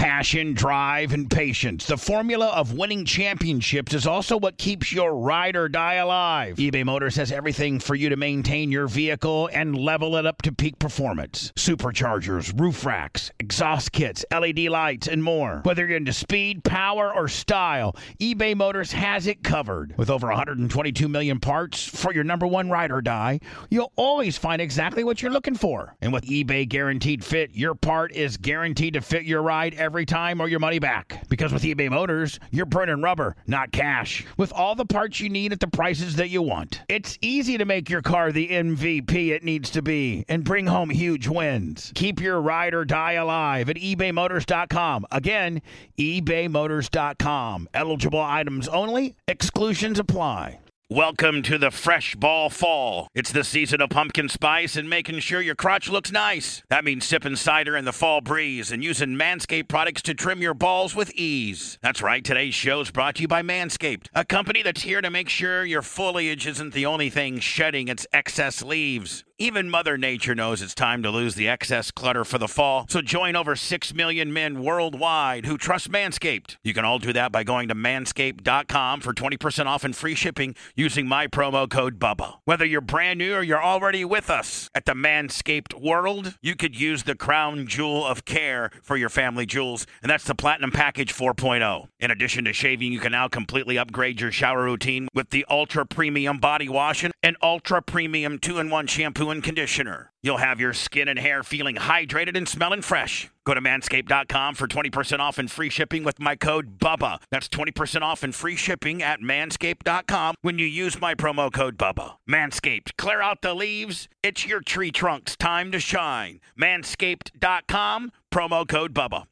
Passion, drive, and patience. The formula of winning championships is also what keeps your ride or die alive. eBay Motors has everything for you to maintain your vehicle and level it up to peak performance. Superchargers, roof racks, exhaust kits, LED lights, and more. Whether you're into speed, power, or style, eBay Motors has it covered. With over 122 million parts for your number one ride or die, you'll always find exactly what you're looking for. And with eBay Guaranteed Fit, your part is guaranteed to fit your ride every time or your money back. Because with eBay Motors, you're burning rubber, not cash. With all the parts you need at the prices that you want. It's easy to make your car the MVP it needs to be and bring home huge wins. Keep your ride or die alive at ebaymotors.com. Again, ebaymotors.com. Eligible items only. Exclusions apply. Welcome to the Fresh Ball Fall. It's the season of pumpkin spice and making sure your crotch looks nice. That means sipping cider in the fall breeze and using Manscaped products to trim your balls with ease. That's right, today's show is brought to you by Manscaped, a company that's here to make sure your foliage isn't the only thing shedding its excess leaves. Even Mother Nature knows it's time to lose the excess clutter for the fall, so join over 6 million men worldwide who trust Manscaped. You can all do that by going to manscaped.com for 20% off and free shipping using my promo code BUBBA. Whether you're brand new or you're already with us at the Manscaped world, you could use the crown jewel of care for your family jewels, and that's the Platinum Package 4.0. In addition to shaving, you can now completely upgrade your shower routine with the Ultra Premium Body Wash and Ultra Premium 2-in-1 Shampoo and Conditioner. You'll have your skin and hair feeling hydrated and smelling fresh. Go to manscaped.com for 20% off and free shipping with my code BUBBA. That's 20% off and free shipping at manscaped.com when you use my promo code BUBBA. Manscaped, clear out the leaves. It's your tree trunk's time to shine. Manscaped.com, promo code BUBBA.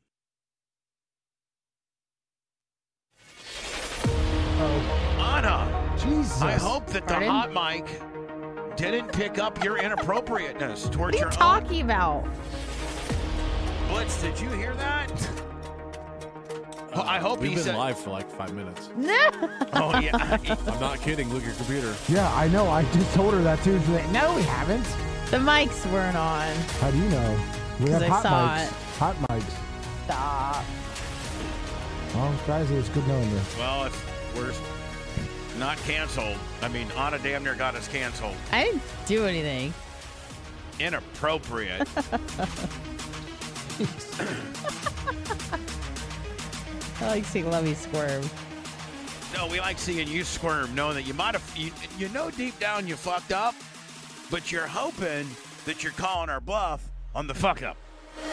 Anna, Jesus. I hope that the hot mic didn't pick up your inappropriateness towards your What are you talking about? Blitz, did you hear that? Well, I hope We've he been said live for like 5 minutes. No. Oh yeah. I'm not kidding. Look at your computer. Yeah, I know. I just told her that too. She's like, no, we haven't. The mics weren't on. How do you know? We have 'Cause I hot saw mics. it. Hot mics. Stop. Well, guys, it was good knowing you. Well, if we're not canceled, I mean, Anna damn near got us canceled. I didn't do anything. Inappropriate. I like seeing Lovey squirm. No, we like seeing you squirm, knowing that you might have, you know deep down you fucked up, but you're hoping that you're calling our bluff on the fuck up.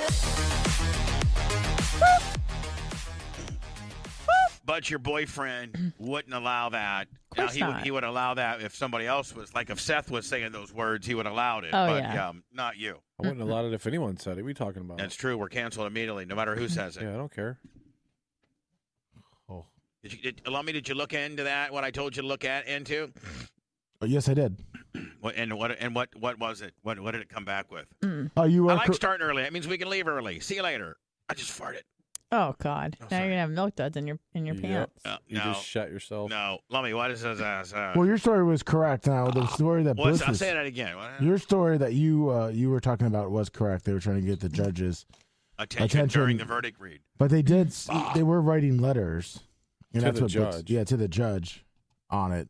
But your boyfriend wouldn't allow that. Of course Now, not. he would allow that if somebody else was, like if Seth was saying those words, he would have allowed it. Oh, but yeah. Not you. I wouldn't allow it if anyone said it. What are you talking about? That's true. We're canceled immediately, no matter who says it. Yeah, I don't care. Oh. Did you look into that, what I told you to look into? Oh, yes, I did. What was it? What did it come back with? Oh, you I are. like starting early. That means we can leave early. See you later. I just farted. Oh God! Oh, now sorry. you're gonna have milk duds in your Yep. pants. You just shut yourself. No. Lummy, what is this? Well, your story was correct. Now, the story that Bliss I'll was, say that again. What? your story that you were talking about was correct. They were trying to get the judges' Attention during the verdict read. but they did. They were writing letters, and To that's the what Blitz- judge. yeah, to the judge on it.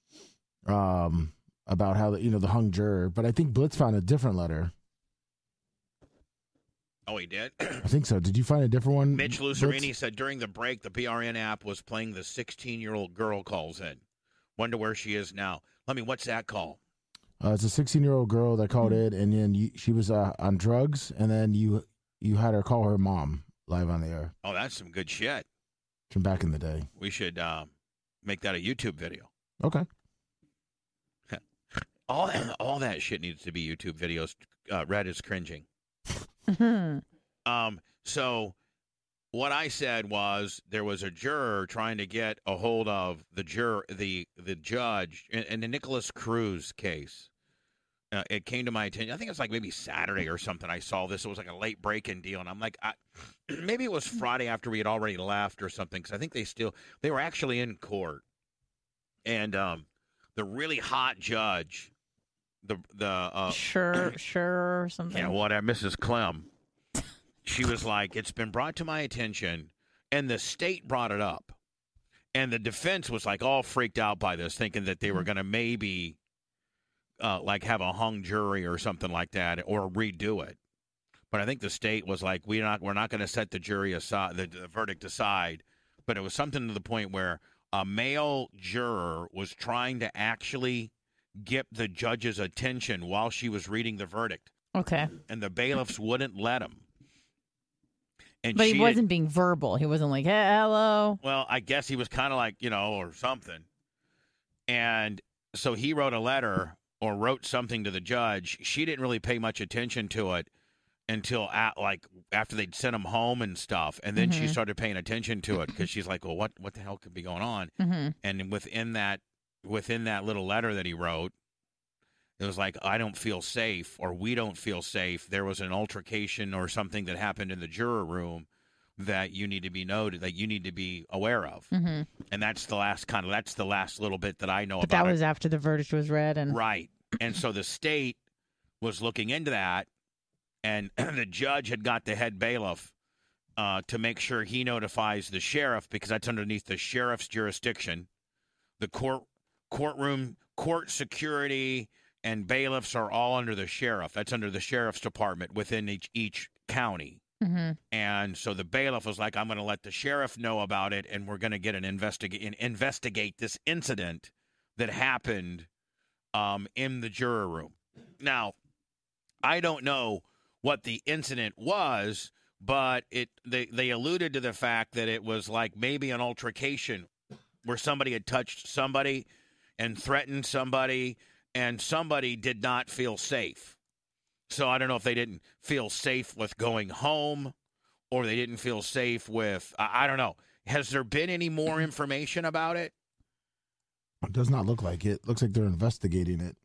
About how the hung juror, but I think Blitz found a different letter. Oh, he did? I think so. Did you find a different one? Mitch Blitz? Lucerini said during the break, the PRN app was playing the 16-year-old girl calls in. Wonder where she is now. Lummy, what's that call? It's a 16-year-old girl that called in, and then she was on drugs, and then you had her call her mom live on the air Oh, that's some good shit. from back in the day. We should make that a YouTube video. Okay. All that shit needs to be YouTube videos. Red is cringing. So what I said was there was a juror trying to get a hold of the judge in the Nicholas Cruz case. It came to my attention. I think it's like maybe Saturday or something. I saw this. It was like a late break-in deal, and I'm like, maybe it was Friday after we had already left or something. Because I think they were actually in court, and the really hot judge, sure, or something. Mrs. Clem. she was like, it's been brought to my attention, and the state brought it up. And the defense was like all freaked out by this, thinking that they were going to maybe like have a hung jury or something like that, or redo it. But I think the state was like, we're not going to set the jury aside, the verdict aside. But it was something to the point where a male juror was trying to actually get the judge's attention while she was reading the verdict. Okay. And the bailiffs wouldn't let him. And But he wasn't being verbal. He wasn't like, hey, hello. Well, I guess he was kind of like, or something. And so he wrote a letter or wrote something to the judge. She didn't really pay much attention to it until after they'd sent him home and stuff. And then she started paying attention to it because she's like, well, what the hell could be going on? Mm-hmm. And within that little letter that he wrote, it was like, I don't feel safe, or we don't feel safe. There was an altercation or something that happened in the juror room that you need to be noted, that you need to be aware of. Mm-hmm. And that's the last little bit that I know But about that it. was after the verdict was read. And Right. And so the state was looking into that, and the judge had got the head bailiff to make sure he notifies the sheriff, because that's underneath the sheriff's jurisdiction. The courtroom, court security, and bailiffs are all under the sheriff. That's under the sheriff's department within each county. Mm-hmm. And so the bailiff was like, I'm going to let the sheriff know about it, and we're going to get investigate this incident that happened in the juror room. Now, I don't know what the incident was, but they alluded to the fact that it was like maybe an altercation where somebody had touched somebody and threatened somebody, and somebody did not feel safe. So I don't know if they didn't feel safe with going home, or they didn't feel safe with, I don't know. Has there been any more information about it? It does not look like it. Looks like they're investigating it.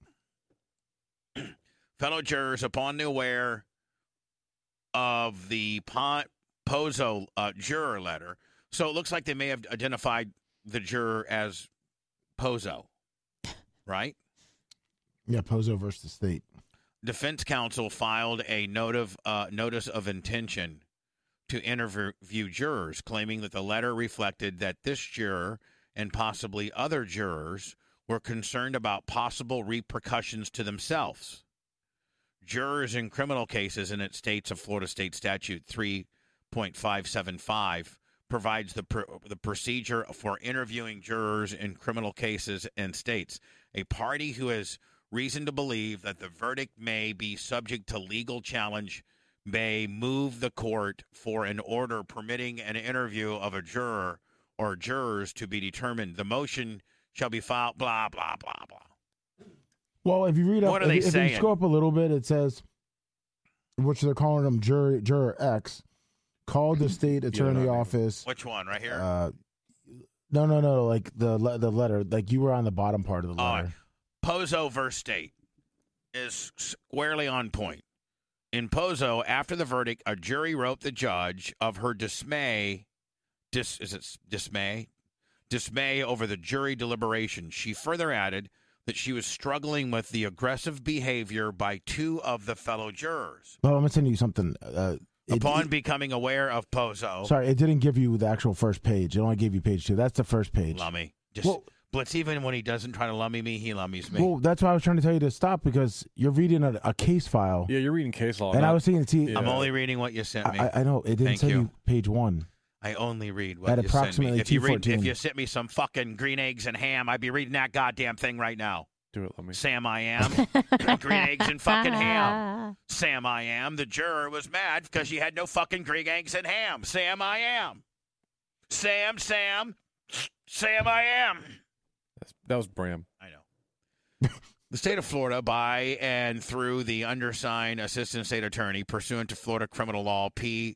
Fellow jurors, upon the aware of the Pozo juror letter, so it looks like they may have identified the juror as Pozo, right? Yeah, Pozo versus the state. Defense counsel filed a notice of intention to interview jurors, claiming that the letter reflected that this juror and possibly other jurors were concerned about possible repercussions to themselves. Jurors in criminal cases, and it states of Florida State Statute 3.575, provides the procedure for interviewing jurors in criminal cases, and states a party who has reason to believe that the verdict may be subject to legal challenge may move the court for an order permitting an interview of a juror or jurors to be determined. The motion shall be filed, blah, blah, blah, blah. Well, if you read up, What are they if saying? you scroll up a little bit, it says, which they're calling them juror X, called the state attorney office. Which one, right here? No, like the letter, like you were on the bottom part of the letter. Pozo versus State is squarely on point. In Pozo, after the verdict, a jury wrote the judge of her dismay over the jury deliberation. She further added that she was struggling with the aggressive behavior by two of the fellow jurors. Well, I'm going to send you something. Upon becoming aware of Pozo. Sorry, it didn't give you the actual first page. It only gave you page 2. That's the first page. Lummy. Well, Blitz, even when he doesn't try to lummy me, he lummies me. Well, that's why I was trying to tell you to stop, because you're reading a case file. Yeah, you're reading case law. And I was saying, I'm only reading what you sent me. I know. It didn't Thank send you. you page 1. I only read what At you send me. approximately If you 2:14. sent me some fucking green eggs and ham, I'd be reading that goddamn thing right now. Do it, let me. Sam, I am. Green eggs and fucking ham. Sam, I am. The juror was mad because she had no fucking green eggs and ham. Sam, I am. Sam, I am. That was Bram. I know. The state of Florida, by and through the undersigned assistant state attorney, pursuant to Florida criminal law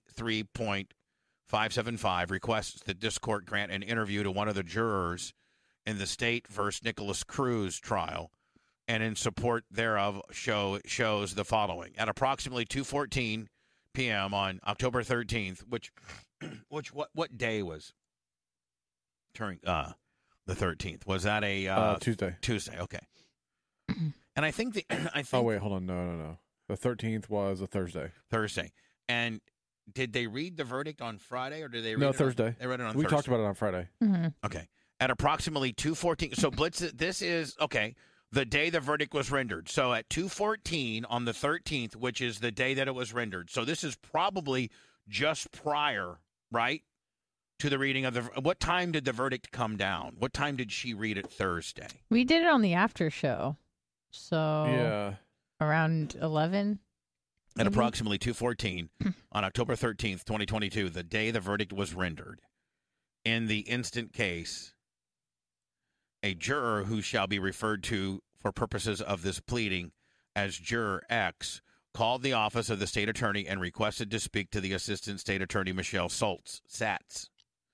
P3.575, requests that this court grant an interview to one of the jurors in the State versus Nicholas Cruz trial, and in support thereof shows the following. At approximately 2:14 p.m. on October 13th, what day was during the 13th? Was that a Tuesday? Tuesday, okay. And I think Oh wait, hold on. No. The 13th was a Thursday. And did they read the verdict on Friday or did they read No, it Thursday. They read it on We Thursday. talked about it on Friday. Mm-hmm. Okay. At approximately 2:14. So Blitz, this is okay. The day the verdict was rendered. So at 2:14 on the 13th, which is the day that it was rendered. So this is probably just prior, right, to the reading of the. What time did the verdict come down? What time did she read it Thursday? We did it on the after show. So Yeah. around 11. At Mhm. approximately 2:14 on October 13th, 2022, the day the verdict was rendered. In the instant case, a juror who shall be referred to for purposes of this pleading as Juror X called the office of the state attorney and requested to speak to the assistant state attorney, Michelle Sats.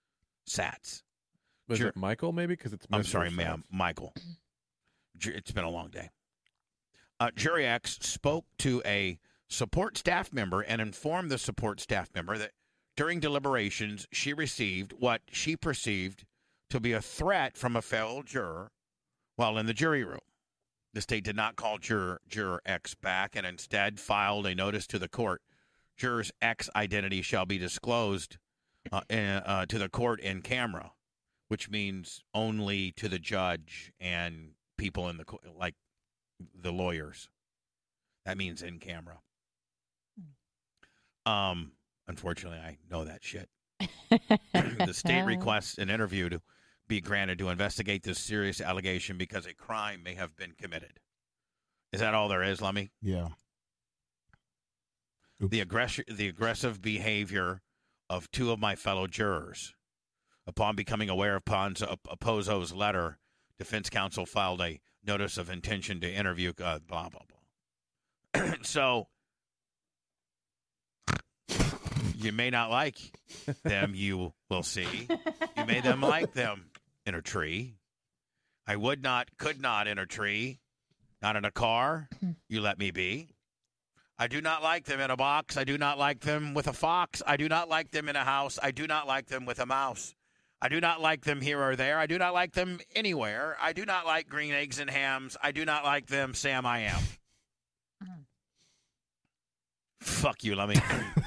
Was Sure. it Michael, maybe? Because it's I'm Mr. sorry, Sats. ma'am, Michael. It's been a long day. Jury X spoke to a support staff member and informed the support staff member that during deliberations, she received what she perceived to be a threat from a fellow juror while in the jury room. The state did not call Juror X back and instead filed a notice to the court. Juror X identity shall be disclosed to the court in camera, which means only to the judge and people in the like the lawyers. That means in camera. Unfortunately, I know that shit. The state requests an interview to be granted to investigate this serious allegation because a crime may have been committed. Is that all there is, Lummy? Yeah. Oops. The aggressive behavior of two of my fellow jurors. Upon becoming aware of Pozo's letter, defense counsel filed a notice of intention to interview, blah, blah, blah. So, you may not like them, you will see. You may them like them in a tree. I could not in a tree, not in a car. You let me be. I do not like them in a box. I do not like them with a fox. I do not like them in a house. I do not like them with a mouse. I do not like them here or there. I do not like them anywhere. I do not like green eggs and hams. I do not like them, Sam I am. Fuck you, Lummy.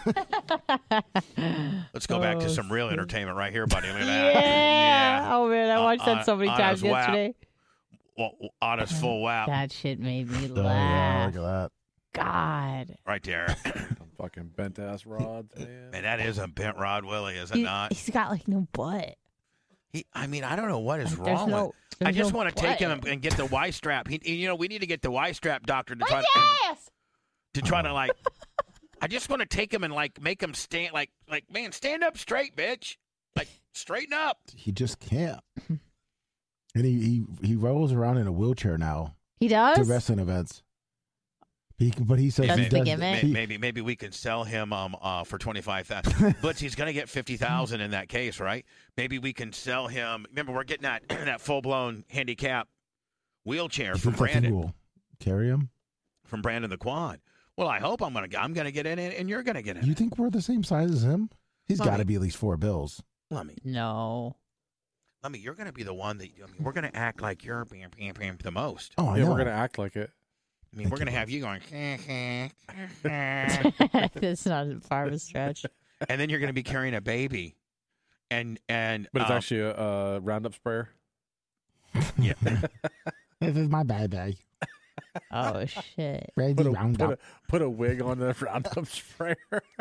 Let's go back to some real entertainment right here, buddy. Look at that. Yeah. Oh, man. I watched that so many times Anna's WAP. yesterday. Well, honest full whap That shit made me Oh, yeah, laugh. look at that. God. right there. Some fucking bent ass rods, man. Man, that is a bent rod Willie, is it not? He's got like no butt. I mean, I don't know what is Like, there's wrong no- with. I there's just no want to take him butt. and get the Y strap. We need to get the Y strap doctor to try Yes. to try to like. I just want to take him and like make him stand like man, stand up straight, bitch. Like straighten up. He just can't. And he rolls around in a wheelchair now He to does? wrestling events. But he says That's he the does. gimmick? Maybe we can sell him for $25,000. But he's going to get $50,000 in that case, right? Maybe we can sell him. Remember, we're getting that full blown handicap wheelchair You from think that thing Brandon will carry him? from Brandon the Quad. Well, I hope I'm gonna get in it, and you're gonna get in You it. think we're the same size as him? He's Lummy. got to be at least $4 bills. Lummy, No. you're gonna be the one that we're gonna act like you're the most. Oh, I Yeah, know. we're gonna act like it. I mean, we're Thank gonna you. have you going, That's not far of a stretch. and then you're gonna be carrying a baby, and But it's actually a Roundup sprayer. yeah. This is my baby. Oh, shit. Ready Put round up. a wig on the Roundup sprayer.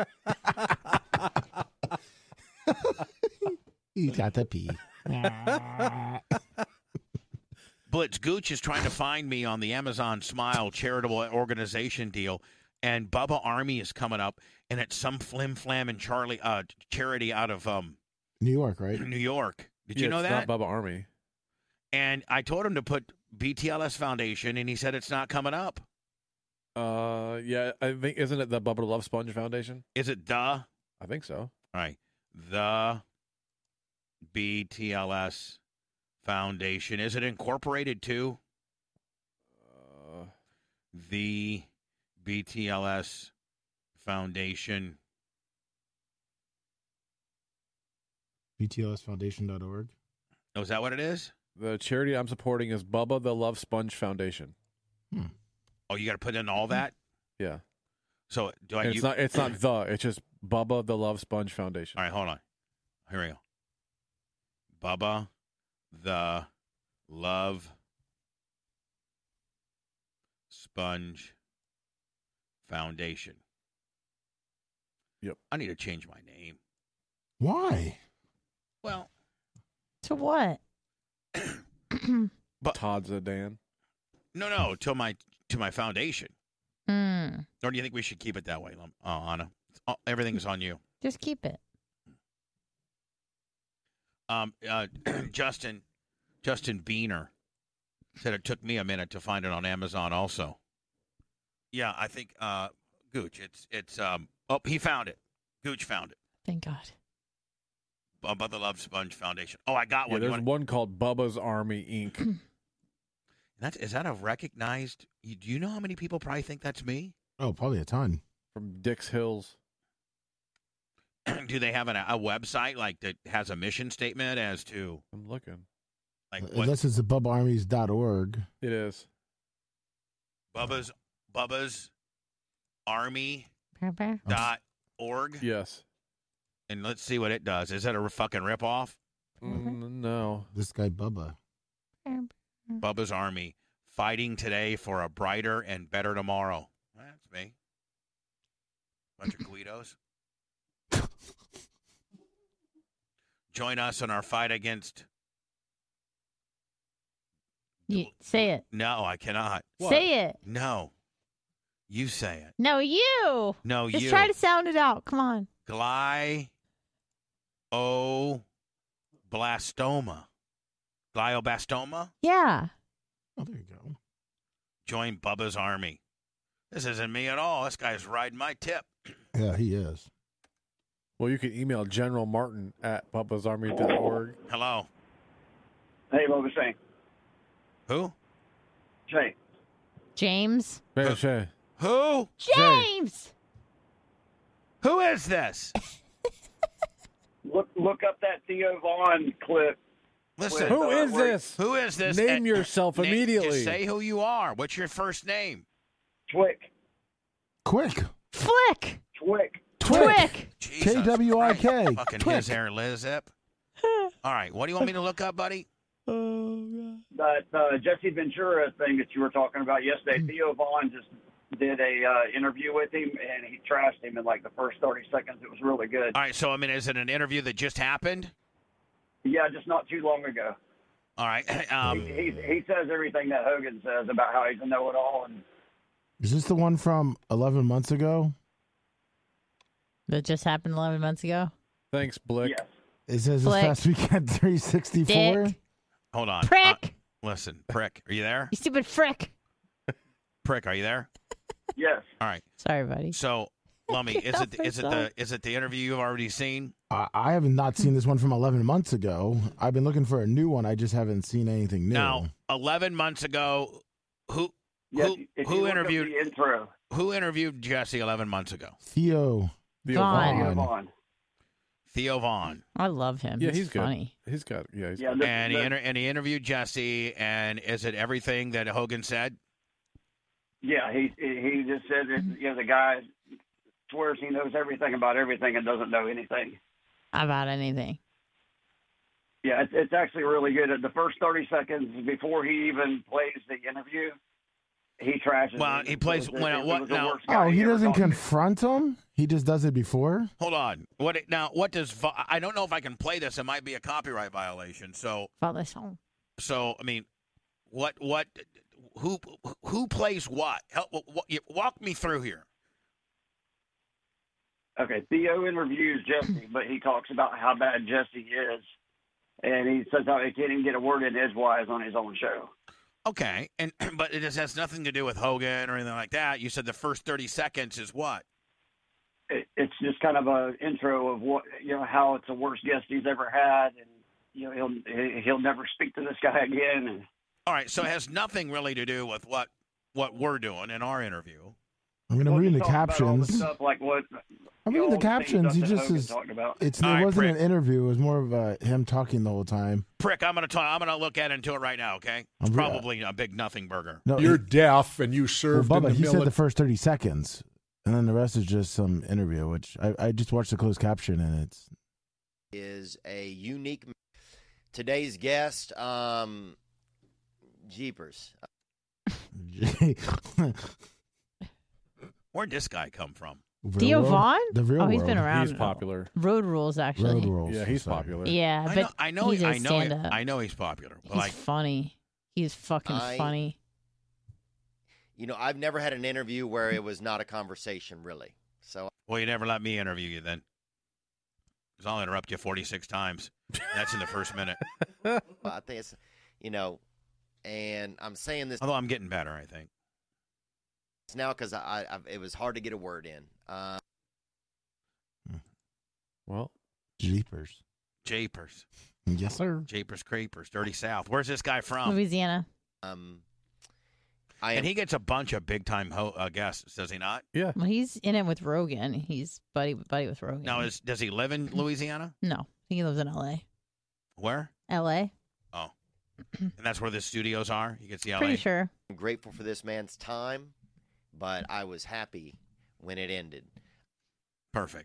He's got to pee. Blitz Gooch is trying to find me on the Amazon Smile charitable organization deal, and Bubba Army is coming up, and it's some flim flam and charity out of New York, right? New York. Did Yeah, you know it's that? Not Bubba Army. And I told him to put BTLS Foundation, and he said it's not coming up. Yeah, I think isn't it the Bubba the Love Sponge Foundation? Is it the? I think so. All right. The BTLS Foundation. Is it incorporated too? The BTLS Foundation. BTLSfoundation.org. Oh, is that what it is? The charity I'm supporting is Bubba the Love Sponge Foundation. Oh, you got to put in all that? Yeah. So do I? And it's not the. It's just Bubba the Love Sponge Foundation. All right, hold on. Here we go. Bubba the Love Sponge Foundation. Yep. I need to change my name. Why? Well, To what? Todd Zidane. no, to my foundation. Mm, Or do you think we should keep it that way, Anna? Everything's on you. just keep it. Justin Biener said it took me a minute to find it on Amazon also. Yeah, I think Gooch. It's he found it. Gooch found it. Thank God. Bubba the Love Sponge Foundation. Oh, I got Yeah, one. there's one called Bubba's Army Inc. Is that a recognized? Do you know how many people probably think that's me? Oh, probably a ton. from Dix Hills. Do they have a website like that has a mission statement as to I'm looking. like what Unless it's the BubbaArmies.org. It is. Bubba's Army Pepper. .org? Yes. And let's see what it does. Is that a fucking ripoff? No. This guy Bubba. Bubba's Army fighting today for a brighter and better tomorrow. That's me. Bunch of Guidos. Join us in our fight against. Say it. No, I cannot. What? Say it. No. You say it. No, you. No, Just you. try to sound it out. Come on. Glioblastoma. Glioblastoma? Yeah. Oh, there you go. Join Bubba's Army. This isn't me at all. This guy's riding my tip. Yeah, he is. Well, you can email General Martin at bubbasarmy.org. Hello. Hey, what was saying? Who? Jay. James. Hey, Shay. Who? James. Who is this? Look up that Theo Vaughn clip. Listen. Who is this? Who is this? Name yourself Just immediately. say who you are. What's your first name? Twick. Quick. Flick. Twick. Twick. Jesus KWIK. Christ. Fucking Twick. his hair, Liz Zip. All right. What do you want me to look up, buddy? That Jesse Ventura thing that you were talking about yesterday. Theo Vaughn just did a interview with him, and he trashed him in like the first 30 seconds. It was really good. All right. So, I mean, is it an interview that just happened? Yeah, just not too long ago. All right. He says everything that Hogan says about how he's a know-it-all. And Is this the one from 11 months ago? That just happened 11 months ago. Thanks, Blick. yes. It says this Flick. past weekend 364. Dick. Hold on. Prick. Listen, Prick. Are you there? You stupid frick. Prick, are you there? Yes. All right. Sorry, buddy. So, Lummy, is Help myself. it the interview you've already seen? I have not seen this one from 11 months ago. I've been looking for a new one. I just haven't seen anything new. Now, 11 months ago, who Yes. If you who look up interviewed the intro? who interviewed Jesse 11 months ago? Theo. Vaughn. Theo Vaughn. Vaughn. Theo Vaughn. I love him. Yeah, he's good. funny. He's got, yeah, he's Yeah. And he interviewed Jesse, and is it everything that Hogan said? Yeah, he just said that the guy swears he knows everything about everything and doesn't know anything. About anything. Yeah, it's actually really good. At the first 30 seconds before he even plays the interview, he trashes. Well, it. he plays- It was well, the what worst now? guy Oh, he ever doesn't talked to. confront him? He just does it before? Hold on. What does I don't know if I can play this. It might be a copyright violation. So About this song. I mean, who plays what? Walk me through here. Okay, Theo interviews Jesse, but he talks about how bad Jesse is, and he says how he can't even get a word in edgewise on his own show. Okay, but it has nothing to do with Hogan or anything like that. You said the first 30 seconds is what? It's just kind of an intro of what how it's the worst guest he's ever had, and he'll never speak to this guy again. And All right, so it has nothing really to do with what we're doing in our interview. I'm going to read the just talk about all the captions. stuff like what I'm reading all the captions. things He that just Hogan is. talked about. It All right, wasn't Prick. an interview. It was more of him talking the whole time. Prick, I'm gonna look at into it right now. Okay, it's I'm- probably a big nothing burger. No, You're deaf and you served Bubba, in the he said military. the first 30 seconds. And then the rest is just some interview, which I just watched the closed caption, and it's is a unique. Today's guest, Jeepers. Where'd this guy come from? Theo Vaughn? The real Oh, he's world. been around. He's popular. Road Rules, actually. Road Rules. Yeah, he's sorry. popular. Yeah, but I know, he's a I know, stand-up. I know he's popular. But He's like, funny. He's fucking funny. You know, I've never had an interview where it was not a conversation, really. So, well, you never let me interview you then, because I'll interrupt you 46 times. That's in the first minute. well, I think it's, and I'm saying this Although I'm getting better, I think. now because it was hard to get a word in. Well, Jeepers. Japers. Yes, sir. Japers Creepers. Dirty South. Where's this guy from? Louisiana. And he gets a bunch of big-time guests, does he not? yeah. Well, he's in it with Rogan. He's buddy with Rogan. Now, does he live in Louisiana? No, I think he lives in L.A. Where? L.A. Oh. And that's where the studios are? He gets the LA? Pretty sure. I'm grateful for this man's time, but I was happy when it ended. Perfect.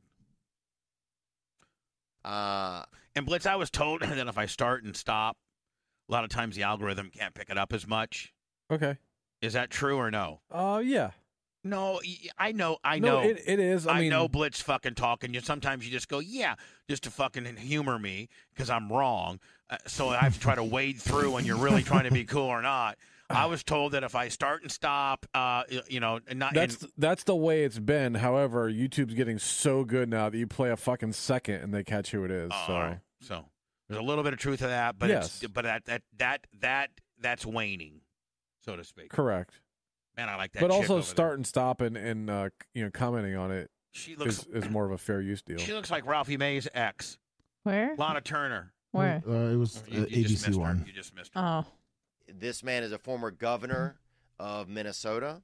And Blitz, I was told that if I start and stop, a lot of times the algorithm can't pick it up as much. Okay. Is that true or no? Yeah. No, I know. No, it is. I mean, know Blitz fucking talking. Sometimes you just go, yeah, just to fucking humor me because I'm wrong. So I have to try to wade through when you're really trying to be cool or not. I was told that if I start and stop, that's the way it's been. However, YouTube's getting so good now that you play a fucking second and they catch who it is. So there's a little bit of truth to that, but yes. That's waning, so to speak. Correct. Man, I like that. But chick also over start there. and stop and commenting on it She looks is more of a fair use deal. She looks like Ralphie May's ex, Where? Lana Turner. Where? It was You just ABC missed her. one. You just missed her. Oh. This man is a former governor of Minnesota.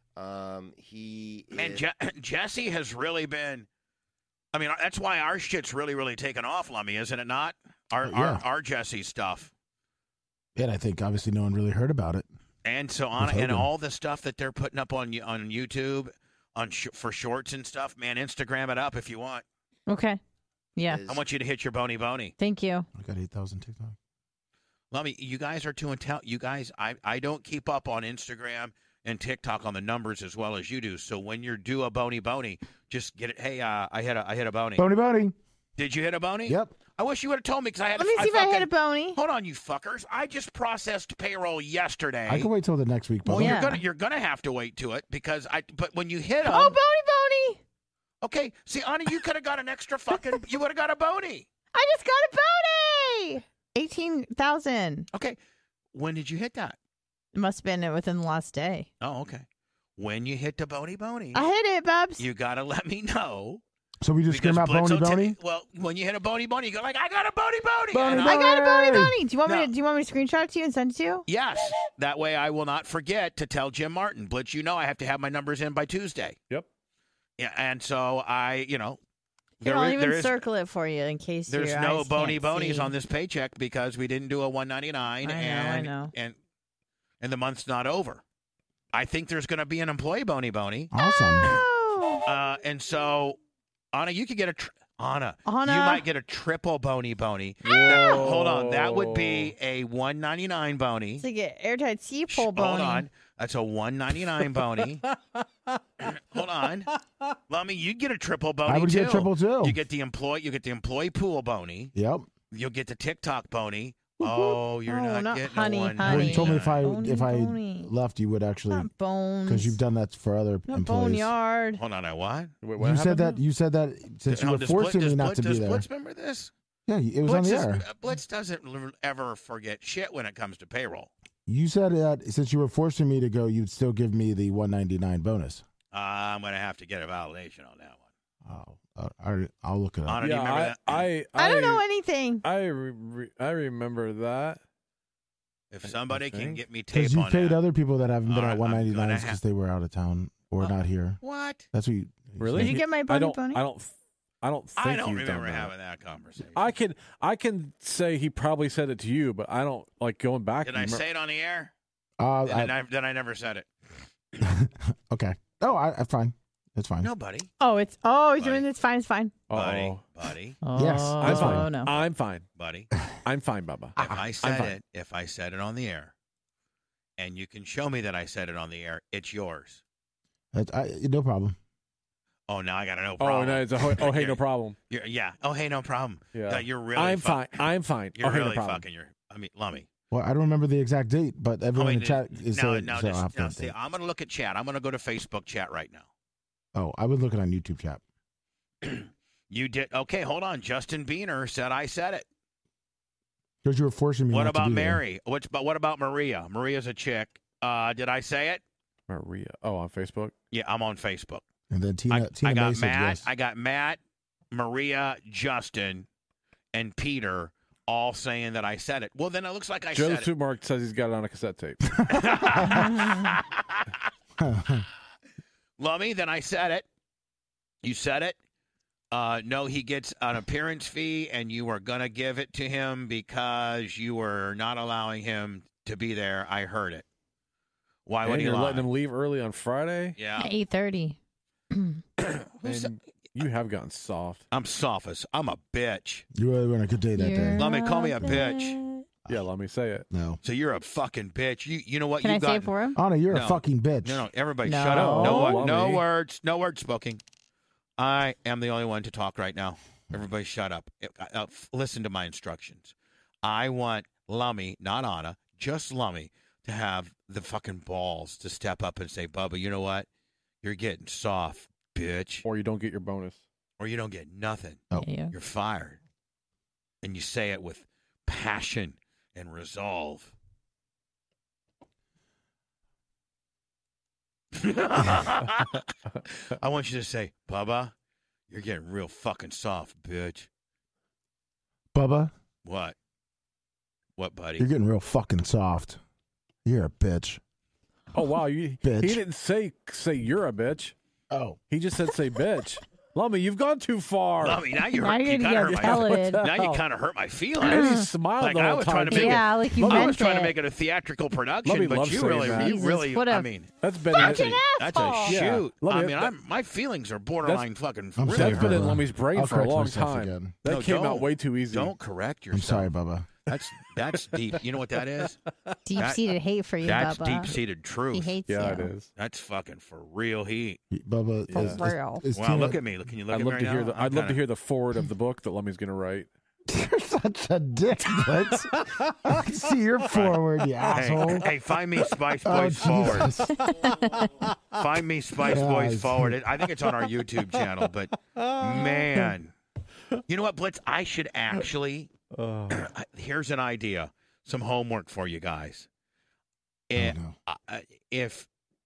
Jesse has really been. I mean, that's why our shit's really, really taken off, Lummy, isn't it not? Our Jesse stuff. Yeah, and I think obviously no one really heard about it. And so on, and all the stuff that they're putting up on YouTube, for shorts and stuff. Man, Instagram it up if you want. Okay. Yeah. I want you to hit your bony. Thank you. I got 8,000 TikTok. Lummy, you guys are too intelligent. You guys, I don't keep up on Instagram and TikTok on the numbers as well as you do. So when you do a bony, just get it. Hey, I hit a bony. Bony. Did you hit a bony? Yep. I wish you would have told me because I had. Let me see if I hit a bony. Hold on, you fuckers! I just processed payroll yesterday. I can wait till the next week. Well, Bubba. you're gonna have to wait to it because But when you hit them, Oh, bony. Okay, see, Anna, you could have got an extra fucking. You would have got a bony. I just got a bony. 18,000. Okay, when did you hit that? It must have been within the last day. Oh, okay. When you hit the bony, I hit it, Bubs. you gotta let me know. So we just scream out Blitz will bony. Well, when you hit a bony, you go like, I got a bony. Bony. I got a bony. Hey! Do you want me to screenshot it to you and send it to you? Yes. That way I will not forget to tell Jim Martin. Blitz, I have to have my numbers in by Tuesday. Yep. Yeah, and so I, I'll even circle it for you in case there's your no eyes bonies can't see. on this paycheck because we didn't do a $199 I know. and the month's not over. I think there's going to be an employee bony. Awesome. Oh. And so Anna, you could get Anna. you might get a triple bony. Hold on, that would be a $199 bony. It's like an airtight sea pole bony. Hold on. That's a $199 bony. Hold on. Well, I mean, you get a triple bony. I would get triple too. You get the employee pool bony. Yep. You'll get the TikTok bony. Oh, you're not getting honey, a one. honey. You told me Bony, if I bony. left, you would actually, Not bones. because you've done that for other Not employees. boneyard. Hold on, I what? Wait, what You said happened that. You said that since you were forcing me not to be does there. Blitz remember this? Yeah, it was on the air. Blitz doesn't ever forget shit when it comes to payroll. You said that since you were forcing me to go, you'd still give me the $199 bonus. I'm going to have to get a validation on that one. Oh, I'll look it up. Anna, do you remember that? I don't know anything. I remember that. If somebody can think. get me Because tape you on paid that. other people that haven't been All at right, I'm gonna 199s because they were out of town or not here. What? That's what you Really? Did you get my bony? I don't think I don't he's done remember that. having that conversation. I can say he probably said it to you, but I don't like going back. Did I say it on the air? I Then I never said it. okay. Oh, I'm fine. That's fine. No, buddy. He's doing it's fine. It's fine. Buddy. Oh, Yes, I'm fine. no. I'm fine. Buddy. I'm fine, Bubba. If I said it on the air, and you can show me that I said it on the air, it's yours. No problem. Oh, now I got a no problem. Oh, no, it's hey, no problem. Yeah. Oh, hey, no problem. Yeah. You're really I'm fine. I'm fine. You're hey, really no problem. fucking Lummy. Well, I don't remember the exact date, but everyone in chat is saying now, so I'll have to see, update. I'm going to look at chat. I'm going to go to Facebook chat right now. Oh, I was looking on YouTube chat. You did. Okay, hold on. Justin Biener said I said it. Because you were forcing me What not to about do that. Mary? What about Maria? Maria's a chick. Did I say it? Maria. Oh, on Facebook? Yeah, I'm on Facebook. And then Tina I got May said Matt. yes. I got Matt, Maria, Justin, and Peter all saying that I said it. Well, then it looks like I Joe said it. Supermarket says he's got it on a cassette tape. Lummy, then I said it. You said it. No, he gets an appearance fee, and you were going to give it to him because you were not allowing him to be there. I heard it. Why would And he you're lie? letting him leave early on Friday? Yeah. 8:30. And you have gotten soft. I'm sophist. I'm a bitch. You really were on a good day that day. Let me call me a bitch. Yeah, let me say it. No. So you're a fucking bitch. You know what? Can you I got. say it for him? Anna, you're No. a fucking bitch. No, everybody No. shut up. No Lummy. words. No words spoken. I am the only one to talk right now. Everybody shut up. Listen to my instructions. I want Lummy, not Anna, just Lummy, to have the fucking balls to step up and say, Bubba, you know what? You're getting soft, bitch. Or you don't get your bonus. Or you don't get nothing. Oh. Yeah. You're fired. And you say it with passion and resolve. I want you to say, Bubba, you're getting real fucking soft, bitch. Bubba, What? What, buddy? you're getting real fucking soft. You're a bitch. Oh, wow. He Bitch. didn't say you're a bitch. Oh. He just said say bitch. Lummy, you've gone too far. Lummy, now you Now hurt, you're you gonna kind of get hurt my pelleted. What the Now you hell? kind of hurt my And feelings. he smiled Like, the I whole was time. trying to make Yeah, like you I meant was trying to it. make it a theatrical production, Lummy but loves you saying really, that. you Jesus, really, what a I mean, That's been that's in, a shoot. Yeah. I Lummy, mean, my feelings are borderline fucking. I'm really sorry, that's been in Bubba. Lummy's brain I'll for a correct long myself time. again. That No, came out don't. way too easy. Don't correct I'm yourself. sorry, Bubba. That's deep. You know what that is? Deep-seated hate for you, That's Bubba. deep-seated truth. He hates Yeah, you. it is. That's fucking for real heat. Bubba, For is real. is Wow, Tina, look at me. Can you look I'd at love me to right hear now? the. I'd love to hear the forward of the book that Lummy's going to write. You're such a dick, Blitz. I can see your forward, you asshole. Hey, find me Spice Oh, Boys Forward. Jesus. Find me Spice Boys Yes. Forward. I think it's on our YouTube channel, but man. You know what, Blitz? I should actually. Here's an idea. Some homework for you guys. Oh, no. If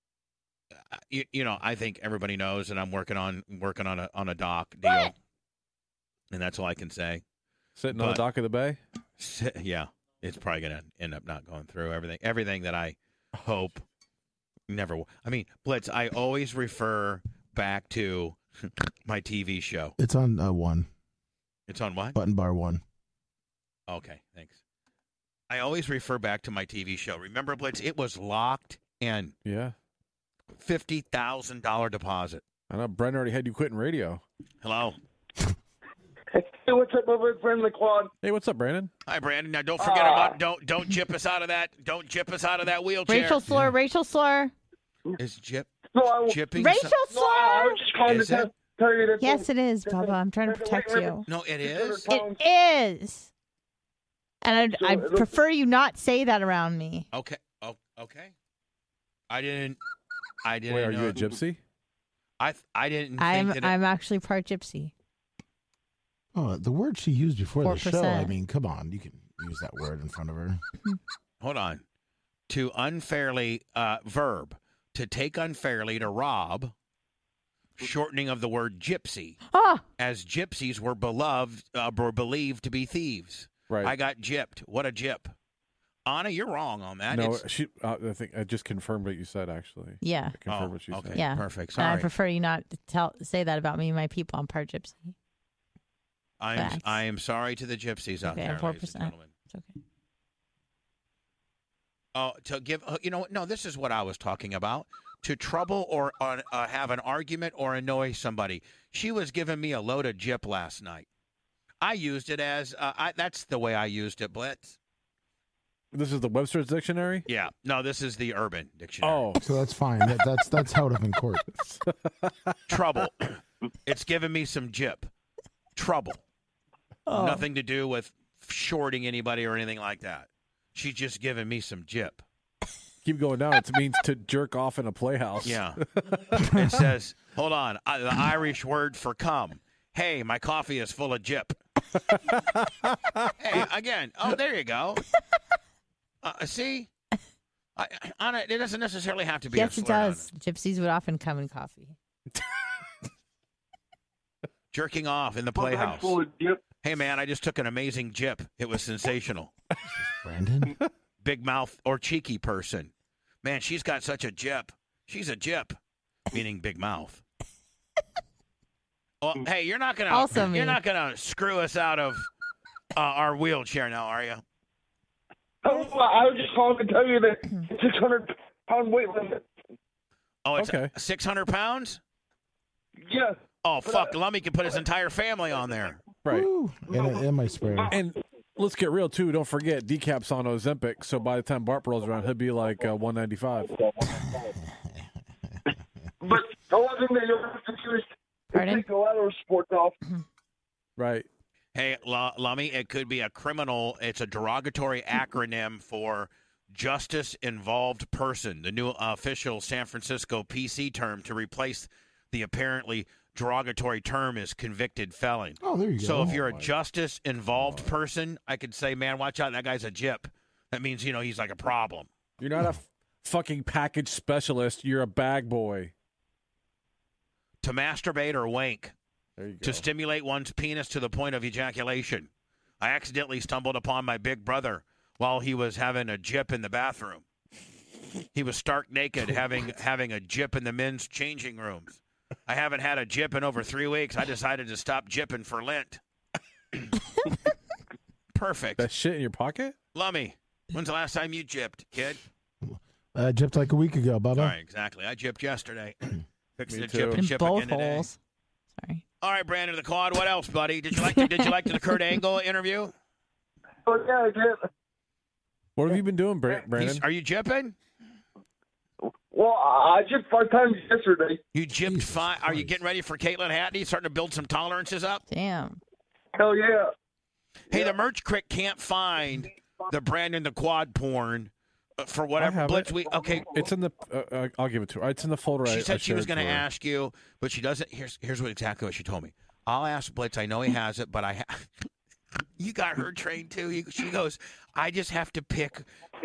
you know, I think everybody knows that I'm working on a doc deal, and that's all I can say. Sitting on the But- dock of the bay. Yeah, it's probably going to end up not going through. Everything that I hope never will. I mean, Blitz, I always refer back to my TV show. It's on 1. It's on what? Button bar 1. Okay, thanks. I always refer back to my TV show. Remember, Blitz? It was locked in. Yeah. $50,000 deposit. I know Brent already had you quitting radio. Hello. Hey, what's up, my good friend LaQuan? Hey, what's up, Brandon? Hi, Brandon. Now, don't forget about don't jip us out of that. Don't jip us out of that wheelchair. Rachel slur. Is jipping? Rachel I slur. was just calling Is to it? tell you that. Yes, it is, Bubba. I'm trying to protect you. No, it is. It is. And I prefer you not say that around me. Okay. Oh, okay. I didn't. Wait, are know. you a gypsy? I didn't. Think that I'm actually part gypsy. Oh, the word she used before the show. 4%. I mean, come on. You can use that word in front of her. Hold on. To unfairly verb to take unfairly to rob. Shortening of the word gypsy, as gypsies were believed to be thieves. Right. I got gypped. What a gyp. Anna, you're wrong on that. No, It's- she. I think I just confirmed what you said. Actually, Yeah. I confirmed what you okay. said. Yeah. Perfect. And I Sorry. prefer you not to say that about me and my people. I'm part gypsy. I am sorry to the gypsies out Okay, there, 4%. ladies and gentlemen. It's okay. Oh, to give, you know what? No, this is what I was talking about. to trouble or have an argument or annoy somebody. She was giving me a load of gyp last night. I used it as that's the way I used it, Blitz. This is the Webster's Dictionary? Yeah. No, this is the Urban Dictionary. Oh, so that's fine. That's held up in court. Trouble. It's giving me some gyp. Trouble. Oh. Nothing to do with shorting anybody or anything like that. She's just giving me some gyp. Keep going down. It means to jerk off in a playhouse. Yeah. It says, hold on, the Irish word for cum. Hey, my coffee is full of gyp. Hey, again. Oh, there you go. See? Anna, it doesn't necessarily have to be Yes, a it slur. does. Gypsies would often come in coffee. Jerking off in the playhouse. Hey, man, I just took an amazing gyp. It was sensational. Brandon? Big mouth or cheeky person. Man, she's got such a gyp. She's a gyp, meaning big mouth. Well, hey, you're not gonna screw us out of our wheelchair now, are you? Oh, I was just calling to tell you that 600-pound weight limit. Oh, it's Okay. 600 pounds? Yeah. Oh, fuck. Lummy can put his entire family on there. Right. Woo. And my sprayer. And let's get real, too. Don't forget, Decap's on Ozempic, so by the time Bart rolls around, he'll be like 195. But the one thing that you'll have to do is Pardon? take a lot of sports off. Right. Hey, Lummy, it could be it's a derogatory acronym for Justice Involved Person, the new official San Francisco PC term to replace the apparently derogatory term is convicted felon. Oh, there you go. So if you're a justice involved person, I could say, man, watch out, that guy's a gyp. That means, he's like a problem. You're not a fucking package specialist. You're a bag boy. To masturbate or wank. There you go. To stimulate one's penis to the point of ejaculation. I accidentally stumbled upon my big brother while he was having a gyp in the bathroom. He was stark naked, having a gyp in the men's changing rooms. I haven't had a gyp in over 3 weeks. I decided to stop gypping for Lent. Perfect. That shit in your pocket? Lummy, when's the last time you gypped, kid? I gypped like a week ago, Bubba. All right, exactly. I gypped yesterday. Fixing Me to gyp too. and In chip both again today. holes. Sorry. All right, Brandon of the Quad. What else, buddy? Did you like the Kurt Angle interview? Oh, yeah, I did. What have you been doing, Brandon? Are you gypping? Well, I gypped 5 times yesterday. You gypped 5. Are you getting ready for Caitlin Hatney? Starting to build some tolerances up? Damn. Hell yeah. Hey, the Merch Crick can't find the Brandon the Quad porn for whatever Blitz we. Okay, it's in the. I'll give it to her. It's in the folder. she I said she was shared going to for her. ask you, but she doesn't. Here's exactly what she told me. I'll ask Blitz. I know he has it, but you got her trained too. She goes, I just have to pick